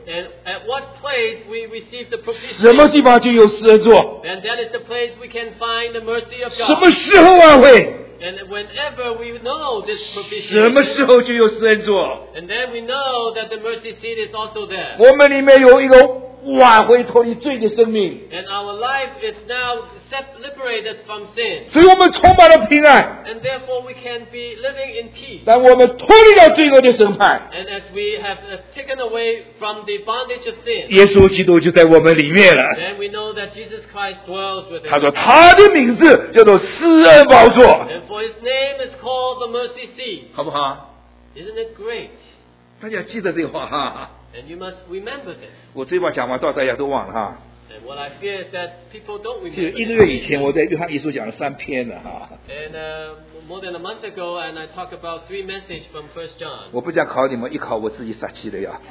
And at what place we receive the 什么 propitiation, 地方就有施恩座， then that is the place we can find the mercy of 什么 God. 时候安慰， And whenever we know this 什么时 propitiation, 候就有施恩座。 and then we know that the mercy seat is also there. 我们里面有一个挽回脱离罪的生命， And our life is now set, liberated from sin. 所以我们充满了平安。 And therefore we can be living in peace. 当我们脱离了罪恶的审判， And as we have uh, taken away from the bondage of sin, 耶稣基督就在我们里面了。 then we know that Jesus Christ dwells within 他说 us. 他的名字叫做施恩宝座， And for his name is called the mercy seat. 好不好？ Isn't it great? 大家记得这个话哈。 And you must remember this. 我这把讲完到大家都忘了哈。 And what I fear is that people don't 其实 remember 一个 this. 月以前，我在约翰一书讲了三篇了哈。 And uh, more than a month ago, and I talked about three messages from First John. 我不想考你们，一考我自己撒气的呀。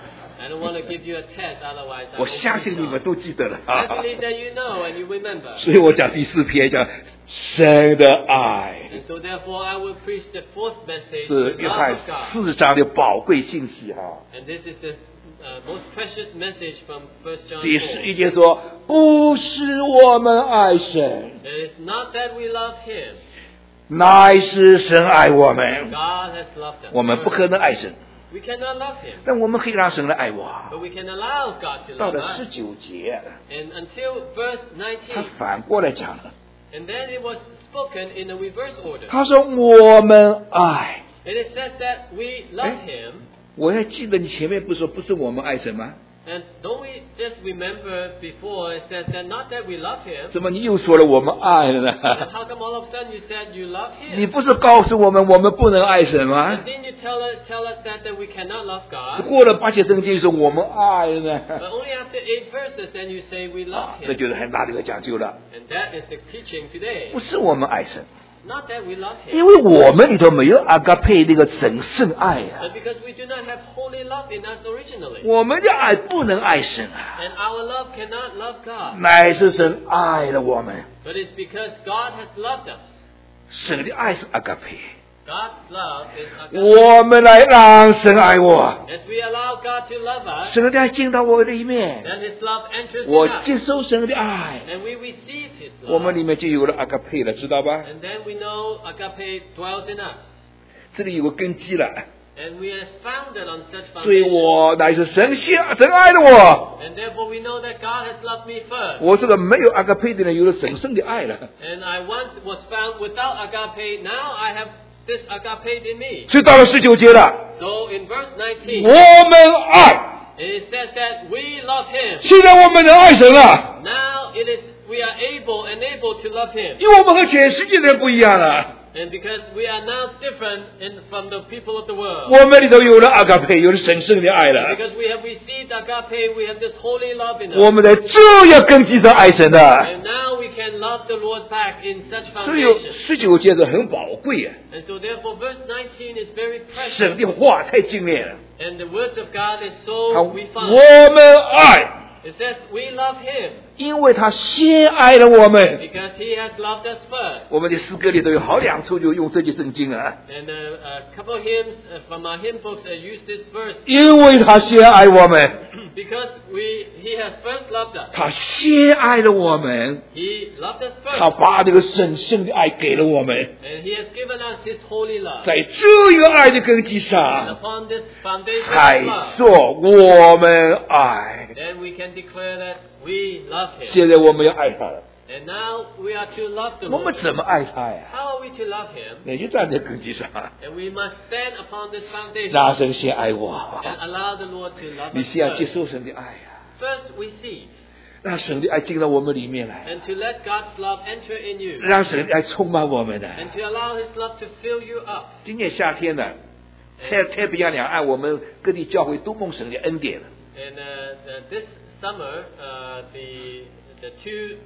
I don't want to give you a test, otherwise I 我 won't 相信 preach 你们 on. 都记得了 I 哈。 believe that you know and you remember. 所以我讲第四篇讲神的爱， And so therefore I will preach the fourth message, 是 the 约 love 翰 of God. 四章的宝贵信息哈。 And this is the uh, most precious message from First John 第 four. 十一节说，不是我们爱神， It is not that we love Him. 乃是神爱我们。 God has loved us. 我们不可能爱神， We cannot love Him. 但我们可以让神来爱我。 But we can allow God to 到 love 了 us. 十九节， And until verse 他 nineteen. 反过来讲了， And then it was spoken in a reverse order. 他说我们爱。 And it says that we love Eh? Him. 我还记得你前面不是说不是我们爱神吗？ And don't we just remember before it says that not that we love Him. 怎么你又说了我们爱了 And 呢？ how come all of a sudden you said you love 你 Him? 不是告诉我们我们不能爱神吗 And？didn't you tell us, tell us that, that we cannot love God? 过了八节圣经说我们爱了 But 呢， only after eight verses then you say we 啊 love 这 Him. 就是很大的一个讲究了。 And that is the teaching today. 不是我们爱神， Not that we love Him. 因为我们里头没有阿嘎佩那个神圣爱呀、 But because we do not have holy love in us originally. 我们的爱不能爱神啊， And our love cannot love God. 乃是神爱了我们。 But it's because God has loved us. 神的爱是阿嘎佩， God's love is agape. 我们来让神爱我， As we allow God to love us, 神的爱进到我的里面， then His love enters 我 in us. 接受神的爱， And we receive His 我们 love. 里面就有了阿嘎佩了，知道吧？ And then we know agape dwells in us. 这里有个根基了， And we are founded on such 所以 foundation. 我乃是神先神爱了我， And therefore we know that God has loved me first. 我这个没有阿嘎佩的人有了神圣的爱了， And I once was found without agape. Now I have this agape in me. 所以到了十九节了， So in verse 我 nineteen, 们爱， it says that we love Him. 现在我们能爱神了， Now it is we are able and able to love Him. 因为我们和全世界的人不一样了， And because we are now different in, from the people of the world. 我们里头有了阿嘎佩，有了神圣的爱了， Because we have received agape, we have this holy love in 我 us. 们在这样根基上爱神的， And now we can love the Lord back in such 所以有 foundation. 十九节是很宝贵啊， And so therefore verse nineteen is very 神 precious. 的话太精炼了， And the words of God is 他 so refined. 我们爱。 It says we love Him 因为他先爱了我们。 because He has loved us first. 我们的诗歌里头有好两处就用这节圣经啊， And uh, a couple of hymns uh, from our hymn books uh, use this verse 因为他先爱我们， because we He has first loved us. 他先爱了我们， He loved us 他 first. 把那个神圣的爱给了我们， And He has given us His holy love. 在这个爱的根基 And 上， upon this foundation 才 of love, 说我们爱。 then we can declare that we love Him. 现在我们要爱他了， And now we are to love the 我们 Lord. 怎么爱他呀？ How are we to love Him? 那就站在根基上， And we must stand upon this foundation 让神先爱我， and allow the Lord to love 你 us 先要接 first. 受神的爱呀， First receive 让神的爱进到我们里面来， and to let God's love enter in you 让神的爱充满我们的。 and to allow His love to fill you up. 今年夏天呢，太太平洋两岸，我们各地教会都蒙神的恩典了。 And uh, uh, this summer, uh, the the two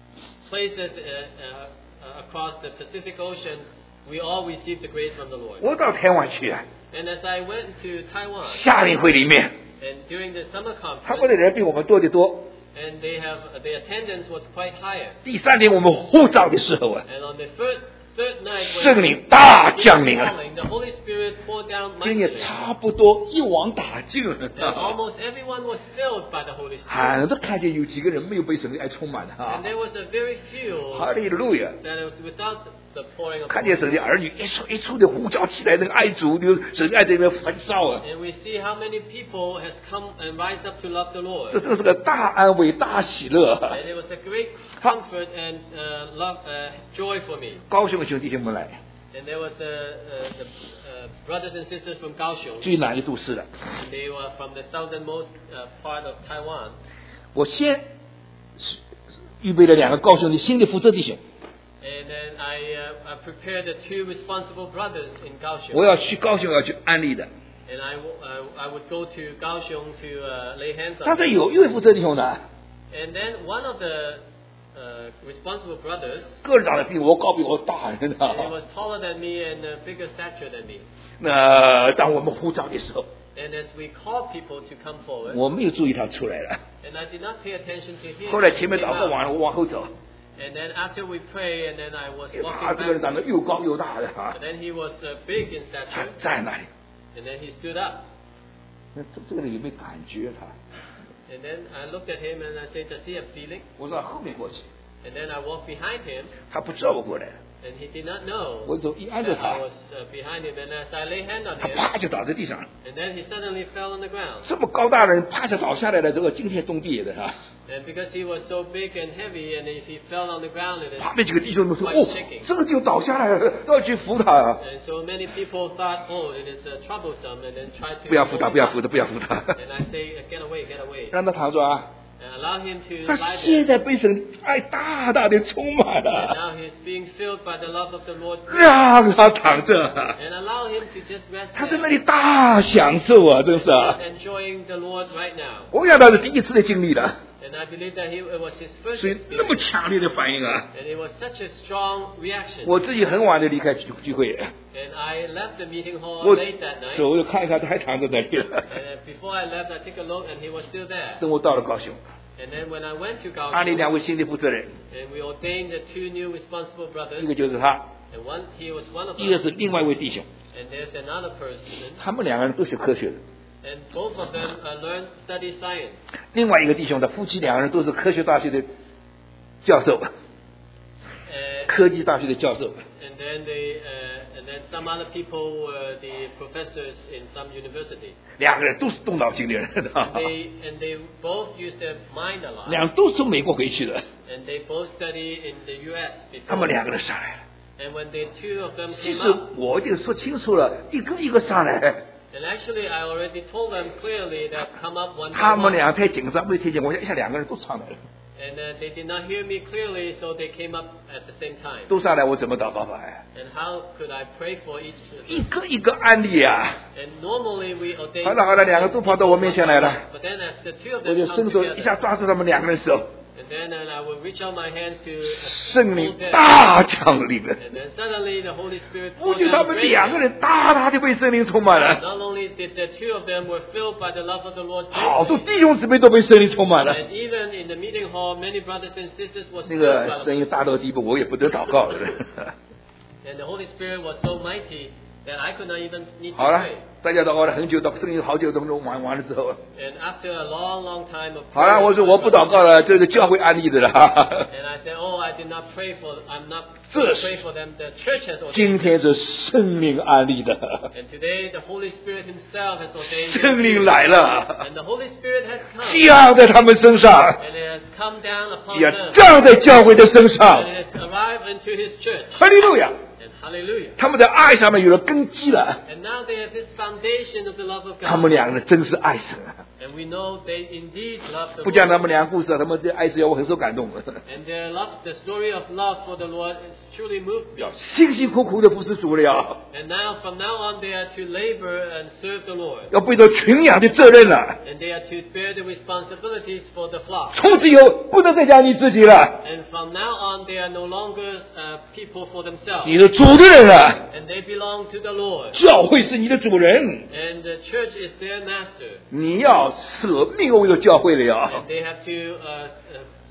places uh, uh, across the Pacific Ocean, we all received the grace from the Lord. 我到台湾去啊， And as I went to Taiwan, 夏令会里面， and during the summer 他们的 conference, 人比我们多得多。 and they have the attendance was quite higher. 第三天我们护照的时候啊， And on the first third night, when 圣灵大 he 降 was 临了， falling, the Holy Spirit poured down 今年 mightily. 差不多一网打尽了。 And almost everyone was filled by the Holy Spirit. 俺都看见有几个人没有被神的爱充满的啊 And！there was a very few 哈利路亚！ that was without the pouring of 看 the 见 Holy 神的 Spirit. 儿女一处一处的呼叫起来，那个爱主的神爱在那边焚烧啊！ And we see how many people has come and rise up to love the 这 Lord. 这是个大安慰、大喜乐。 And it was a great comfort and uh, love, uh, joy for me. 高雄的兄弟兄们来， And there was uh, uh, the uh, brothers and sisters from Kaohsiung. 最南的都市了。 And they were from the southernmost uh, part of Taiwan. 我先预备了两个高雄的新的负责弟兄， And then I, uh, I prepared the two responsible brothers in 我 Kaohsiung. 要去高雄要去安利的。 And I, w- uh, I would go to Kaohsiung to uh, lay hands 但 on 是 them. 有一位负责弟兄呢， And then one of the uh, responsible brothers, 个子长得比我高，比我大，真的 and he was taller than me and uh, bigger stature than me. 那当我们呼召的时候， And as we called people to come forward, 我没有注意他出来了。 and I did not pay attention to him. 后来前面 He 祷 came 告 out. 完了，我往后走， And then after we pray, and then I was 他 walking 这个人长 back. 得又高又大的啊 And，then he was uh, big in 他 stature. 在那里， And then he stood up. 那这这个人有没有感觉他？ And then I looked at him and I said, does he have feeling? 我说后面过去， And then I walked behind him, 他不知道我过来了， and he did not know 我走一按着 that 他 I，was uh, behind him. And as I lay hand on 他 him, 啪就倒在地上了。 and then he suddenly fell on the ground. 这么高大的人，啪就倒下来了，这个惊天动地的啊！ And because he was so big and heavy, and if he fell on the ground, it 旁 is 边几个弟兄都说：“ quite 哦 shaking.， 这个就倒下来了，都要去扶他啊！ And so many people thought, oh, it is uh, troublesome, and then tried to 不要扶他， hold 不要 him 扶 up. 他，不要扶他， And I say, uh, get away, get away, 让他躺着啊！ and allow him to 他 lie 现 there. 在被神爱大大的充满 And 了， now he's being filled by the love of the Lord, 让他躺着， and allow him to just rest 他在那 there. 里大享受啊，真是 He's 啊！ enjoying the Lord right now. 我想他是第一次的经历了， And I believe that he, it was his first 所以那么 experience. 强烈的反应啊！ And it was such a strong reaction. 我自己很晚的离开聚聚会， And I left the meeting hall 我 late that night. 手又看一看，他还躺在那里了。 And uh, before I left, I took a look, and he was still there. 等我到了高雄， And then when I went to 安利 Kaohsiung, 两位新的负责人， and we ordained the two new responsible 一 brothers, 个就是他， and one he was one of 一个 them, 是另外一位弟兄， and there's another person, 他们两个人都学科学的。 and both of them uh, learned study science. 另外一个弟兄的夫妻两个人都是科学大学的教授， Uh, 科技大学的教授。 and then they, uh, and then some other people were the professors in some university. 两个人都是动脑筋的人， And they and they both use their mind a lot. 两都是从美国回去的， And they both study in the U S 他 before. 们两个人上来了。 And when the two of them 其 came 实 up, 我就说清楚了，一个一个上来， and actually I already told them clearly that come up one 他 by 们 one. 俩太紧张没听见，我一下两个人都上来了， And uh, they did not hear me clearly, so they came up at the same time. 都上来，我怎么祷告法呀？ And how could I pray for each of 一 them? 个一个案例啊！ And normally we ordain. 好了好了，两个都跑到我面前来了， But then as the two of 我 them 就 come 伸手一下 together, 抓住他们两个人手， and then and I will reach out my hands to uh, 圣 hold 灵 them. 大降临了。 And then suddenly the Holy Spirit 我 poured 觉得他 down 们 greatly. 两个人大大的被圣灵充满了， Not only did the two of them were filled by the love of the Lord, 好多 greatly, 弟兄姊妹都被圣灵充满了。 and even in the meeting hall, many brothers and sisters were 那 filled 个 by 声音 the 大到地步，我也不得祷告了。 and the Holy Spirit was so mighty that I could not even need to 好了 pray.， 大家祷告了很久，到声音好久当中完完了之后， And after a long, long time of 好了， prayer, 我说我不祷告了，这是教会安利的了。 and I said, oh, I did not pray for, I'm not 这 going to 是 pray for them. The church has 今 ordained. 天是圣灵安利的， And today the Holy Spirit Himself has ordained. 圣灵来了， And the Holy Spirit has come. 降在他们身上， And it has come down upon 也 them. 降在教会的身 And 上。 it has arrived into His church. 哈利路亚！ And hallelujah. 他们的爱上面有了根基了， And now they have this foundation of the love of 他们 God. 两个人真是爱神啊！ And we know they indeed love the 不讲他 Lord. 们两个故事啊，他们的爱是让我很受感动的。 And their love, the story of love for the Lord has truly moved me. 要辛辛苦苦的服侍主了，要 And now, from now on, they are to labor and serve the Lord. 要背着群养的责任了。 And they are to bear the responsibilities for the flock. 从此以后不能再讲你自己了， And from now on, they are no longer uh, people for themselves. 你是主的人了。 And they belong to the Lord. 教会是你的主人， And the church is their master. 你要舍命为了教会了要。 And they have to uh, uh,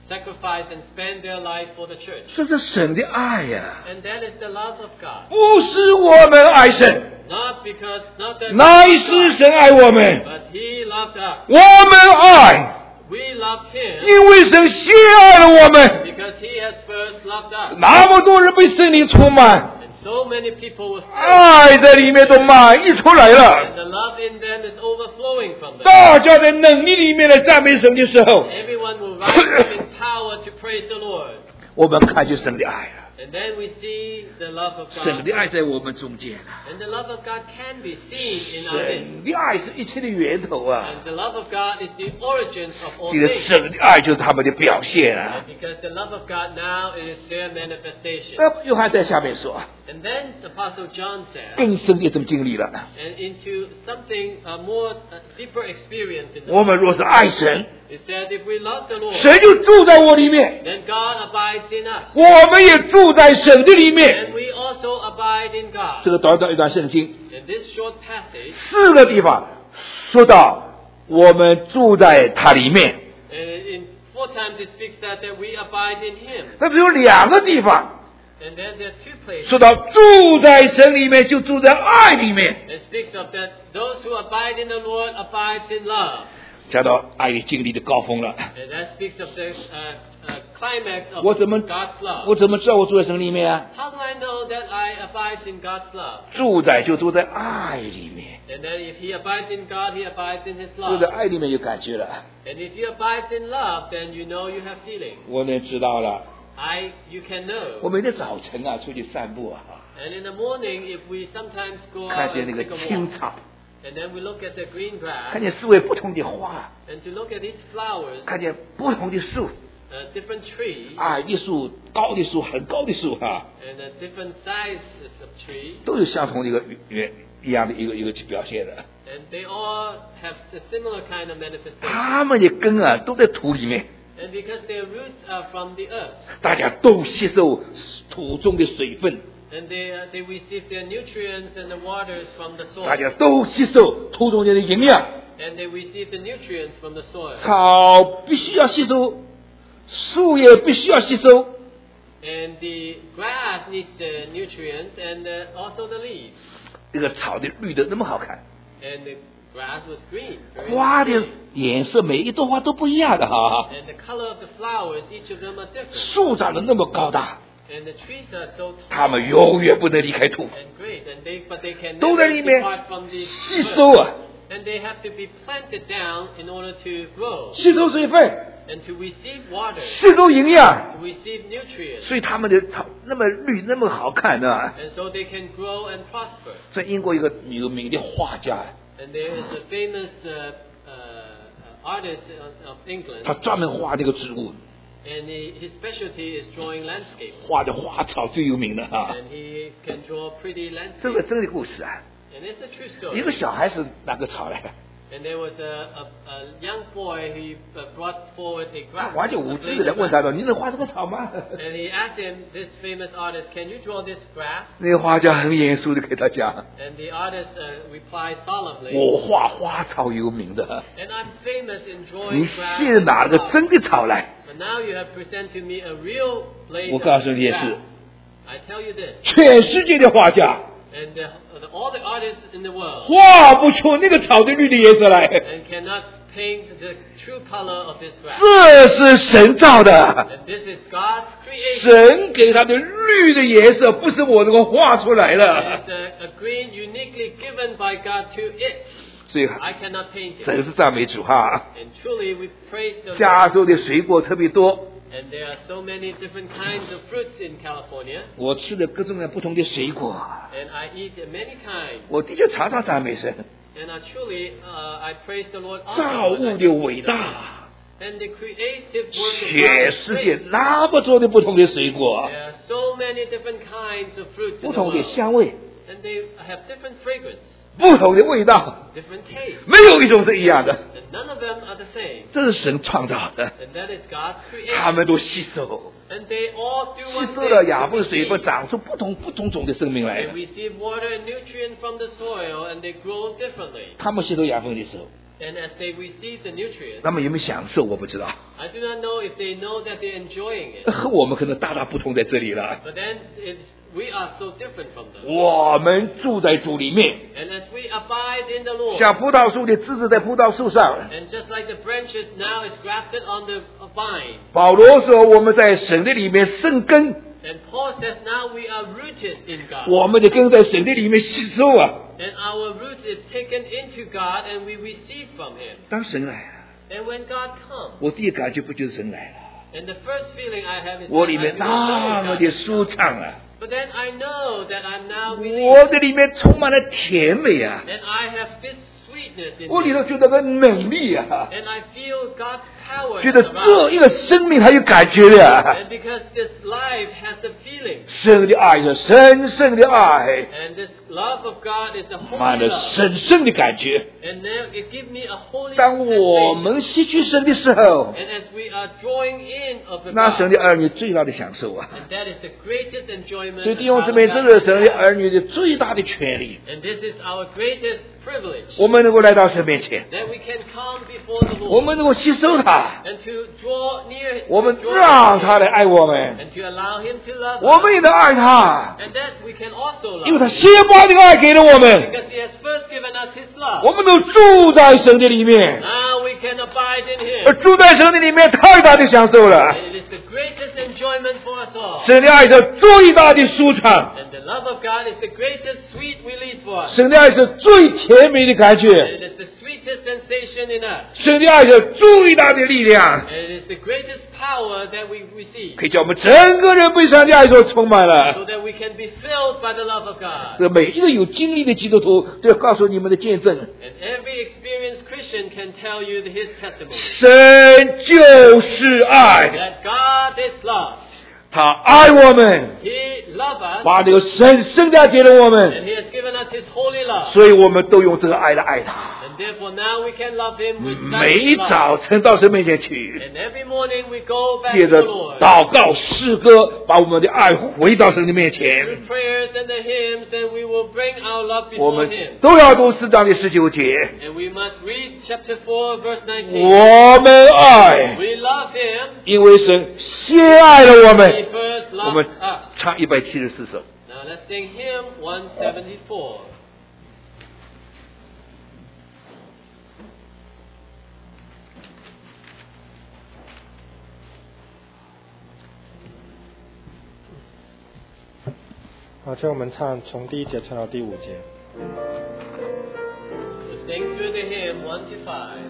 sacrifice and spend their life for the church. 这是神的爱呀、 And that is the love of God. 不是我们爱神， Not because, not that 乃 we 是 love 神爱我们。 God, but He loved us. 我们爱， We loved Him 因为神先爱了我们。 because He has first loved us. 那么多人被圣灵充满， And so many people were filled, 爱在里面都满溢出来 and 了。 the love in them is overflowing from them. 大家在能力里面来赞美神的时候， Everyone will rise up in power to praise the Lord. 我们看见神的爱了。 And then we see the love of 神 God. 的爱在我们中间啊！ And the love of God can be seen in our midst. 神的爱是一切的源头啊！ And the love of God is the origin of all 这个 things. 神的爱就是他们的表现啊 And！because the love of God now is their manifestation. 那约翰在下面说， And then the Apostle John said, 更深的一种经历了。 and into something uh, more uh, deeper experience in the 我们若是爱神， It said, if we love the Lord, 神就住在我里面， then God abides in us. 我们也住在神的里面。 And we also abide in God. 这个短短一段圣经， In this short passage, 四个地方说到我们住在他里面， uh, in four times it speaks that, that we abide in Him. 那只有两个地方 And then there are two places. 说到住在神里面，就住在爱里面。 It speaks of that those who abide in the Lord abides in love. 讲到爱的经历的高峰了。 And that speaks of the uh, uh, climax of 我怎么 God's love. 我怎么知道我住在神里面啊？ How do I know that I abide in God's love? 住在就住在爱里面， And then if he abides in God, he abides in his 住 love. 在爱里面有感觉了， And if you abide in love, then you know you have feeling. 我能知道了。 I, you can 我 know. 每天早晨啊出去散步啊， And in the morning, if we sometimes go 看 out 见那 and 个 take a 青 walk, 草， and then we look at the green 看 grass, 见四位不同的花， and to look at these flowers, 看见不同的树， uh, different trees, 矮的树、高的树、很高的树哈、 and uh, different sizes of trees, 都有相同的一个原一样的一个一个表现的。 and they all have a similar kind of manifestation. 它们的根啊都在土里面， And because their roots are from the earth, 大家都吸收土中的水分， and they, uh, they receive their nutrients and the waters from the 大 soil, 家都吸收土中间的营养。 and they receive the nutrients from the soil. 草必须要吸收，树也必须要吸收。 And the grass needs the nutrients and uh, also the leaves. 这个草的绿的那么好看， And the grass was green. very 花的 green. 颜色每一朵花都不一样的哈。 And the color of the flowers, each of them are different. 树长得那么高大， And the trees are so 它 tall 们永远不能离开土， and great. And they, but they can 都在 never 里面 depart from the 吸 earth. 收啊， And they have to be planted down in order to grow 吸收水分， and to receive water, 吸收营养， to receive nutrients. 所以它们的草那么绿，那么好看呢。 And so they can grow and prosper. 在英国有个有名的画家， And there is a famous uh, uh, artist of of England, 他专门画这个植物， and he, his specialty is drawing landscapes. 画的花草最有名的啊。 And he can draw pretty 这 landscapes. 个真的故事啊， And it's a true 一个 story. 小孩是哪个草来的？ And there was a, a, a young boy who uh, brought forward a 他 grass. 完全无 a 知 blade 的来 of 问他 grass. 说：“你能画这个草吗 And he asked him, this famous artist, can you draw this grass?？” 那个画家很严肃的给他讲 And the artist uh, replied：“ solemnly, 我画花草有名的， and I'm famous in 你 drawing grass. 现在 and 拿了个 flowers. 真的草来， But now you have presented to me a real blade 我 of 告诉你也 grass. 是， I tell you this, 全世界的画家 and the, the, all the artists in the world 画不出那个草的绿的颜色来， and cannot paint the true color of this grass. 这是神造的， And this is God's creation. 神给他的绿的颜色不是我能够画出来 It's 的， a, a green uniquely given by God to it. 所以 I cannot paint it. 真是赞美主哈。 And truly we praise the 加 Lord. 州的水果特别多， And there are so many different kinds of fruits in California. 我吃的各种各样不同的水果， And I eat many kinds. 我的确常常赞美神， And uh, truly, uh, I praise the Lord 造 often. 物的伟大。 And the creative work of 全 God is 世界 great. 那么多的不同的水果， There are so many different kinds of fruits 不 in the 同的 world. 香味， And they have different fragrance, 不同的味道， different taste. 没有一种是一样的。 And none of them are the same. 这是神创造的， And that is God's 他 creation. 们都吸收， And they all do 吸 one 收了 thing. 养分、 They 水分， receive- 长出不同不同种的生命来 They。receive water and nutrient from the soil, and they grow differently. 他们吸收养分的时候， And as they receive the nutrients, 他们有没有享受我不知道。 I do not know if they know that they're enjoying it. 和我们可能大大不同在这里了。 But then it's, we are so different from them. 我们住在主里面， And as we abide in the Lord, 像葡萄树的枝子在葡萄树上。 and just like the branches now is grafted on the vine, 保罗说我们在神的里面生根， and Paul says now we are rooted in God. 我们的根在神的里面吸收啊。 And our root is taken into God and we receive from Him. 当神来了， And when God comes, 我第一感觉不就是神来了？ and the first feeling I have is 我 that 里 I 面 feel 那么 God 的 is 舒 come. 畅啊！ But then I know that I'm now released, 我的里面充满了甜美啊！ and I have this sweetness in 我里 me, 头觉得个能力啊， and I feel God's power 觉得 around. 这一个生命还有感觉的啊！ And because this life has a feeling, 神的爱是神圣的爱， and this love of God is a 满 holy 了 love, 神圣的感觉。 and now it gives me a holy 当我 sensation. 们吸取神的时候， And as we are drawing in of the 那神 God, 的儿女最大的享受啊！ and that is the greatest enjoyment 所以 a 弟兄 child 姊 of 妹， God 这是神 can 的 have. 儿女的最大的权利。 And this is our greatest privilege, 我们能够来到神面前， that we can come before the 我 Lord 们能够吸收他， and to draw near, 我们 draw 让 near 他 Him, 来爱我们， and to allow Him to love 我 us, 们也能爱他， and that we can also 因为 love 他 Him, 先把这个爱给了我们， because He has first given us His 我 love. 们都住在神的里面， Now we can abide in 而 Him. 住在神的里面太大的享受了。 And it is the greatest enjoyment for us all. 神的爱是最大的舒畅， And the love of God is the greatest sweet release for us. 神的爱是最甜美的感 And 觉， it is the sweetest sensation in us. 神的爱是最大的力量， And it is the greatest power that we receive, 可以叫我们整个人被神的爱所充满了。 so that we can be filled by the love of God. 这每一个有经历的基督徒都要告诉你们的见证， And every experienced Christian can tell you his testimony. 神就是爱， That God is love. 他爱我们， He loves us. 把这个神圣的爱给了我们， And He has given us His holy love. 所以我们都用这个爱来爱他。 And therefore now we can love Him with 每一 such love. 早晨到神面前去， And every morning we go back 借 to the 着 Lord. 祷告、诗歌，把我们的爱回到神的面前。 Through prayers and the hymns, and we will bring our love 我 before 们 Him. 都要读四章的十九节。 And we must read chapter four, verse nineteen. 我们爱， We love Him. 因为神先爱了我 He 们。 first 我们 loved us. 唱一百七十四首。 Now let's sing hymn one seventy-four. 好，这我们唱从第一节唱到第五节。 To sing through the hymn one to five.